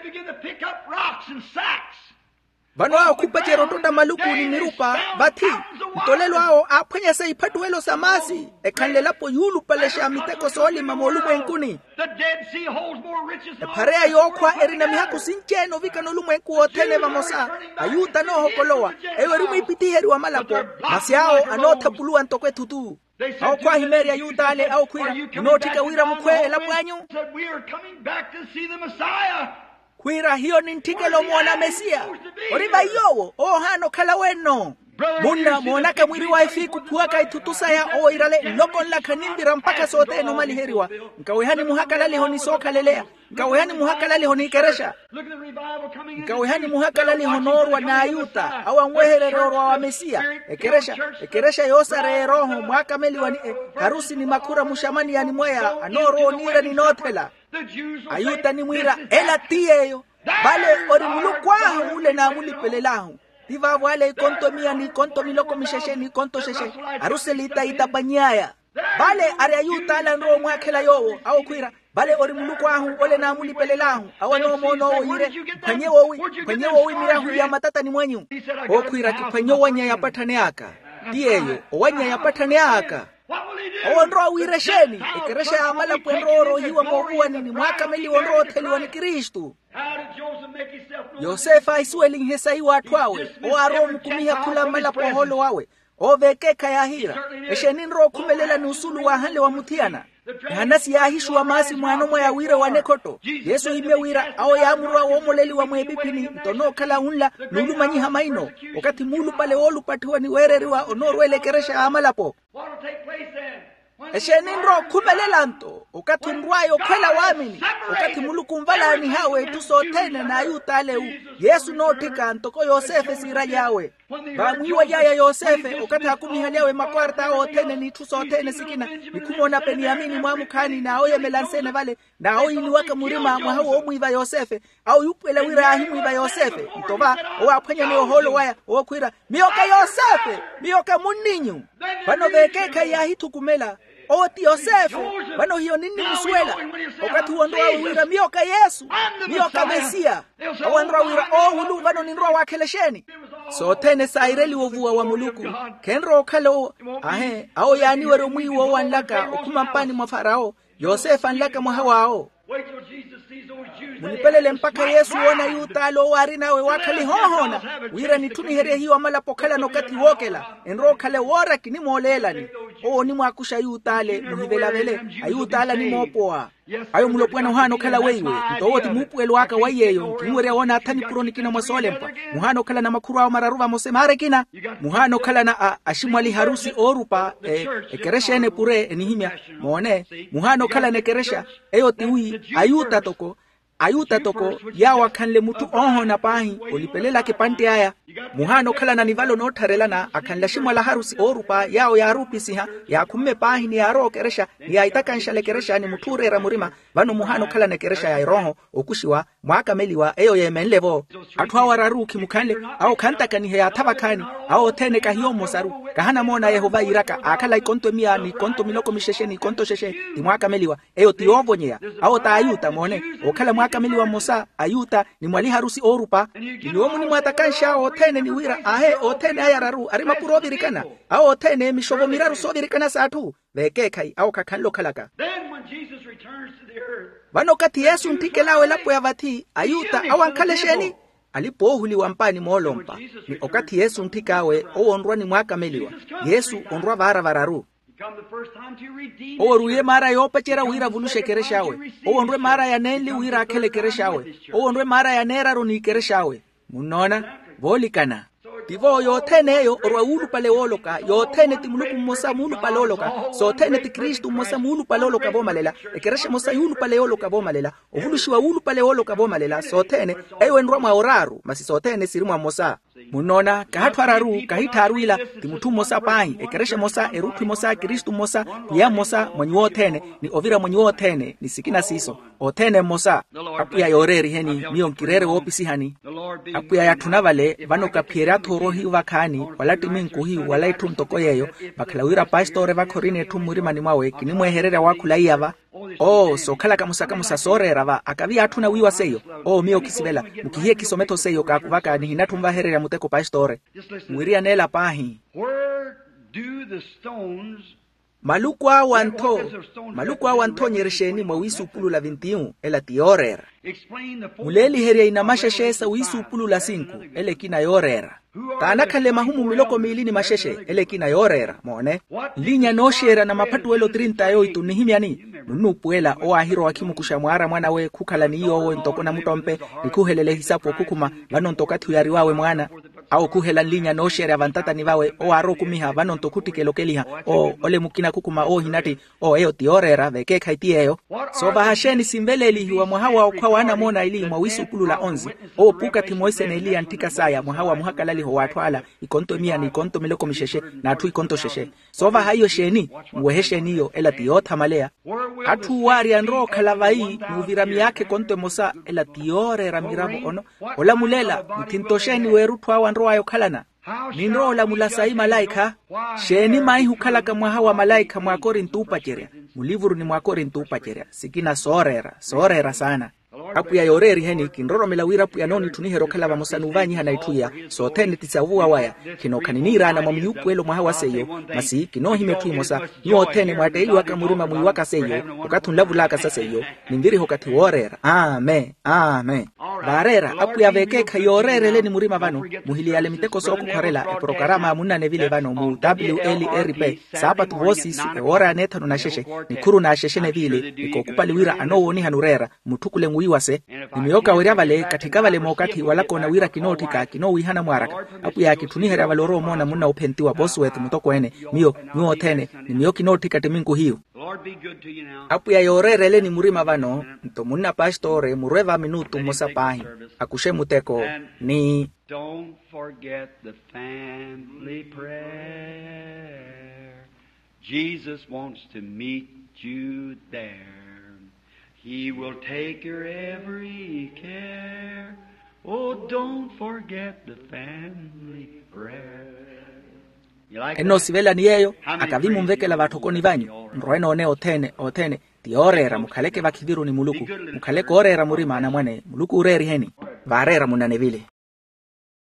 [SPEAKER 1] bano ao kupache rotonda maluku ni mirupa bati mtolelo ao apenya sa ipatuelo samasi ekanlela po yulu palesha miteko soli mamolumu enkuni parea yokwa erina mihaku sincheno vika nolumu enku otene vamosa ayuta no hokolowa ewe rimu ipiti heri wa malapo masiao anota puluwa ntokwe tutu au kwa himeri ayuta ale au kwira notika wira mkwe ela mwanyu kwira hiyo ni ntikelo mwona Mesia oriba yowo o hano kala weno munda mwonaka mwiri wa ifiku kuwaka itutusa ya o irale loko nla kanimbira mpaka sote no mali heriwa nkawehani muhakala leho ni soka lelea nkawehani muhakala leho ni keresha nkawehani muhakala leho norwa na ayuta awa mwehere rorwa wa Mesia ekeresha ekeresha yosare roho mwaka meli wa ni e, harusi ni makura mushamani ya ni mwea anoro nira ni notela ayuta ni mwira ela tiyeyo bale ori mulukwahu ule na mulipelelahu diva wale konto mia ni konto miloko misheshe ni konto sheshe aruse lita itapanyaya bale ari ayuta ala nro mwakela yowo au kwira bale ori mulukwahu ole na mulipelelahu awano mono ire panyewo wi panyewo wi mirahu ya matata ni mwenyu o kwira kipanyo wanya yapatane aka tiyeyo wanya yapatane aka Ondro wiresheni ekeresha amala pwenroro hiwa mokuwa nini mwaka meli ondro teliwa ni Kristu Yosefa isueli ngesa hiwa atwawe o aromu kumiha kula mala poholo wawe o vekeka ya hira esheninro kumelela ni usulu wa hale wa mutiana hanasi ya hishu wa masi mwanomo ya wira wa nekoto Yesu hime wira ao ya amurwa wa omoleli wa mwebipini ntono kala unla nulu manyi hamaino wakati mulu pale olu patiwa ni wereriwa onoru elekeresha amalapo esheninro kumelela nto wakati nruayo kwela wamini wakati mulu kumvala ni hawe tusotene na ayuta aleu Yesu notika ntoko Yosefe sira yawe bamwiwa yaya Yosefe wakati hakumi haliawe makwarta otene ni tusotene sikina ni kumona Beniamini mwamukani na oye melansene vale na oye ni waka murima mwahawo omwiva Yosefe au yupele wira ahimwiva Yosefe ntoba owa pwenya ni oholo waya owa kwira miyoka Yosefe miyoka muninyu bano vekeka ya hitu kumela oti Yosefe bano hiyo nini mswela wakati uondwa wira miyoka Yesu miyoka Mesia awandwa wira o hulu bano ninroa wakelesheni so tene saireli wovuwa wa muluku kenro kalo ahe ao yani wero mwiwo wanlaka okuma mpani mwa Farao Yosefa nlaka mwa hawao munipelele mpaka Yesu wona yutalo wari nawe wakali hohona wira nituni here hiyo amala pokala nokati wokela enro kale wora kini molela ni o ni mwakusha yutale muhibela vele ayutala ni mopoa ayo mulopwana hano kala weiwe ntowoti mupwelo waka wayeyo kimwere wona atani kronikina mwasolempa muhano kala na makuru wa mararuva mosemare kina muhano kala na ashimwali harusi orupa e, ekeresha ene pure enihimya muone muhano kala nekeresha eyo tiwi ayuta toko ayuta toko yawa kanle mutu oho na pahi olipelela kipante haya muhano kala na nivalo notarela na akanla shimwa la harusi orupa yao ya rupi siha ya kumme pahi ni ya roho keresha ni ya itaka nshale keresha ni muture ramurima vano muhano kala na keresha ya roho okushiwa mwaka meliwa eyo ye menlevo atwa wararuki mukanle au kantaka ni ya tabakani au tene kahiyo mosaru kahana mona Yehova iraka akala ikonto mia ni konto miloko misheshe ni konto sheshe ni mwaka meliwa eyo tiovonyea au ta ayuta mone okala mwaka meliwa mosa ayuta ni mwali harusi orupa ni omu ni mwatakansha otene ni wira ahe otene ayararu arima puro birikana au otene mishovo miraru so birikana satu veke kai au kakanlo kalaka bano kati Yesu ntikelawe lapo ya vati ayuta awankalesheni alipohuli wampani molompa ni okati Yesu ntikawe owondwa ni mwaka meliwa Yesu ondwa vara vararu oruye mara yopa chera wira vulushe kereshawe owondwe mara ya nenli wira akele kereshawe owondwe mara ya nera runi kereshawe munona volikana tivo yothene yo orwa ulu pale oloka yothene timuluku mosa mulu pale oloka so thene ti Kristu mosa mulu pale oloka bomalela ekereshe mosa yulu pale oloka bomalela ovulushiwa ulu pale oloka bomalela so thene ewe ndwa mwa oraru masi so thene sirimwa mosa munona kahatwararu kahitaruila timutu mosa pai ekereshe mosa erutu mosa Kristu mosa ya mosa mwenye thene ni ovira mwenye thene ni sikina siso othene mosa apuya yoreri heni miyo nkirere wopisi hani apuya yatuna vale vanoka piera thorohi vakani wala timinkuhi wala ituntoko yeyo bakalawira pastore vakorine tumurimani mwawe kinimweherere wakhulaiyava oh so khala kamusaka musasorera va akavi atuna wiwa seyo oh miyo kisibela mukihie kisometo seyo kakuvaka ni hinatumva herera muteko pastore mwiria nela pahi
[SPEAKER 4] Where do the stones
[SPEAKER 1] malukwa wanto malukwa wanto nyeresheni mwa wisu pulu la vintiun ela tiorera
[SPEAKER 4] explain the four
[SPEAKER 1] muleli heria inamasheshesa wisu pulu la sinku ele kina yorera kana kale mahumu miloko milini masheshe ele kina yorera mone linya noshera na mapatu elo trinta yo itunihimiani nunu puela o ahiro akimu kushamwara mwana we kukala ni yo wo ntoko na mutompe ikuhelele hisapo kukuma vano ntokati yari wawe mwana au kuhela linya noshera vantata ni vawe o aro kumiha vano ntokuti kelokeliha o ole mukina kukuma o hinati o eo tiorera veke kaiti eyo so vahasheni simbeleli hiwa mwahawa kwa wana mona ili mwa wisu pulu la onzi o puka timoise na ili antika saya mwahawa muhakalali ho watwala ikonto mia ni ikonto miloko misheshe na atu ikonto sheshe sova hayo sheni mweheshe niyo ela tiyota malea atu wari anro kalavai muvirami yake konto mosa ela tiyore ramirabo ono ola mulela mtintosheni weru tuwa wanro ayo kalana ninro la mulasai malaika sheni mai hukalaka mwahawa malaika mwakori ntupa cheria mulivuru ni mwakori ntupa cheria sikina sorera sorera sana apuya yoreri heni kinroro melawira puya noni tunihero kalava mosanuvanyi hanaituya so tene tisavua waya kino kaninira na mamyupu elo mwahawa seyo masi kino himetui mosa nyo tene mwataili waka murima mwiwaka seyo ukatunlavu laka saseyo nindiri hokati worera amen amen varera apuya vekeka yorere leni murima vano muhili yale miteko soku kwarela e prokarama munane vile vano mu W L R P sapa tuvosi e ora aneta nuna sheshe ni kuru na sheshene vile niko kupaliwira anowoni hanurera mutukule nguiwase nimiyoka wira vale katika vale mokati walako na wira kinotika kino wihana mwaraka apu ya kitunihera valoro mona muna upentiwa Bosworth mutoko ene miyo miyo tene nimiyo kinotika timingu hiyo apu ya yorere leni murima vano nto muna pastore mureva minutu mosa pahi akushe muteko ni
[SPEAKER 4] don't forget the family prayer. Jesus wants to meet you there. He will take your every care. Oh, don't forget the family prayer. You like
[SPEAKER 1] eno sivela ni yeyo akavimu mvekela vatokoni vanyu nroeno one otene otene tiorera mukhaleke vakiviru ni muluku mukhaleke orera murima na mwane muluku ureri heni varera munane vile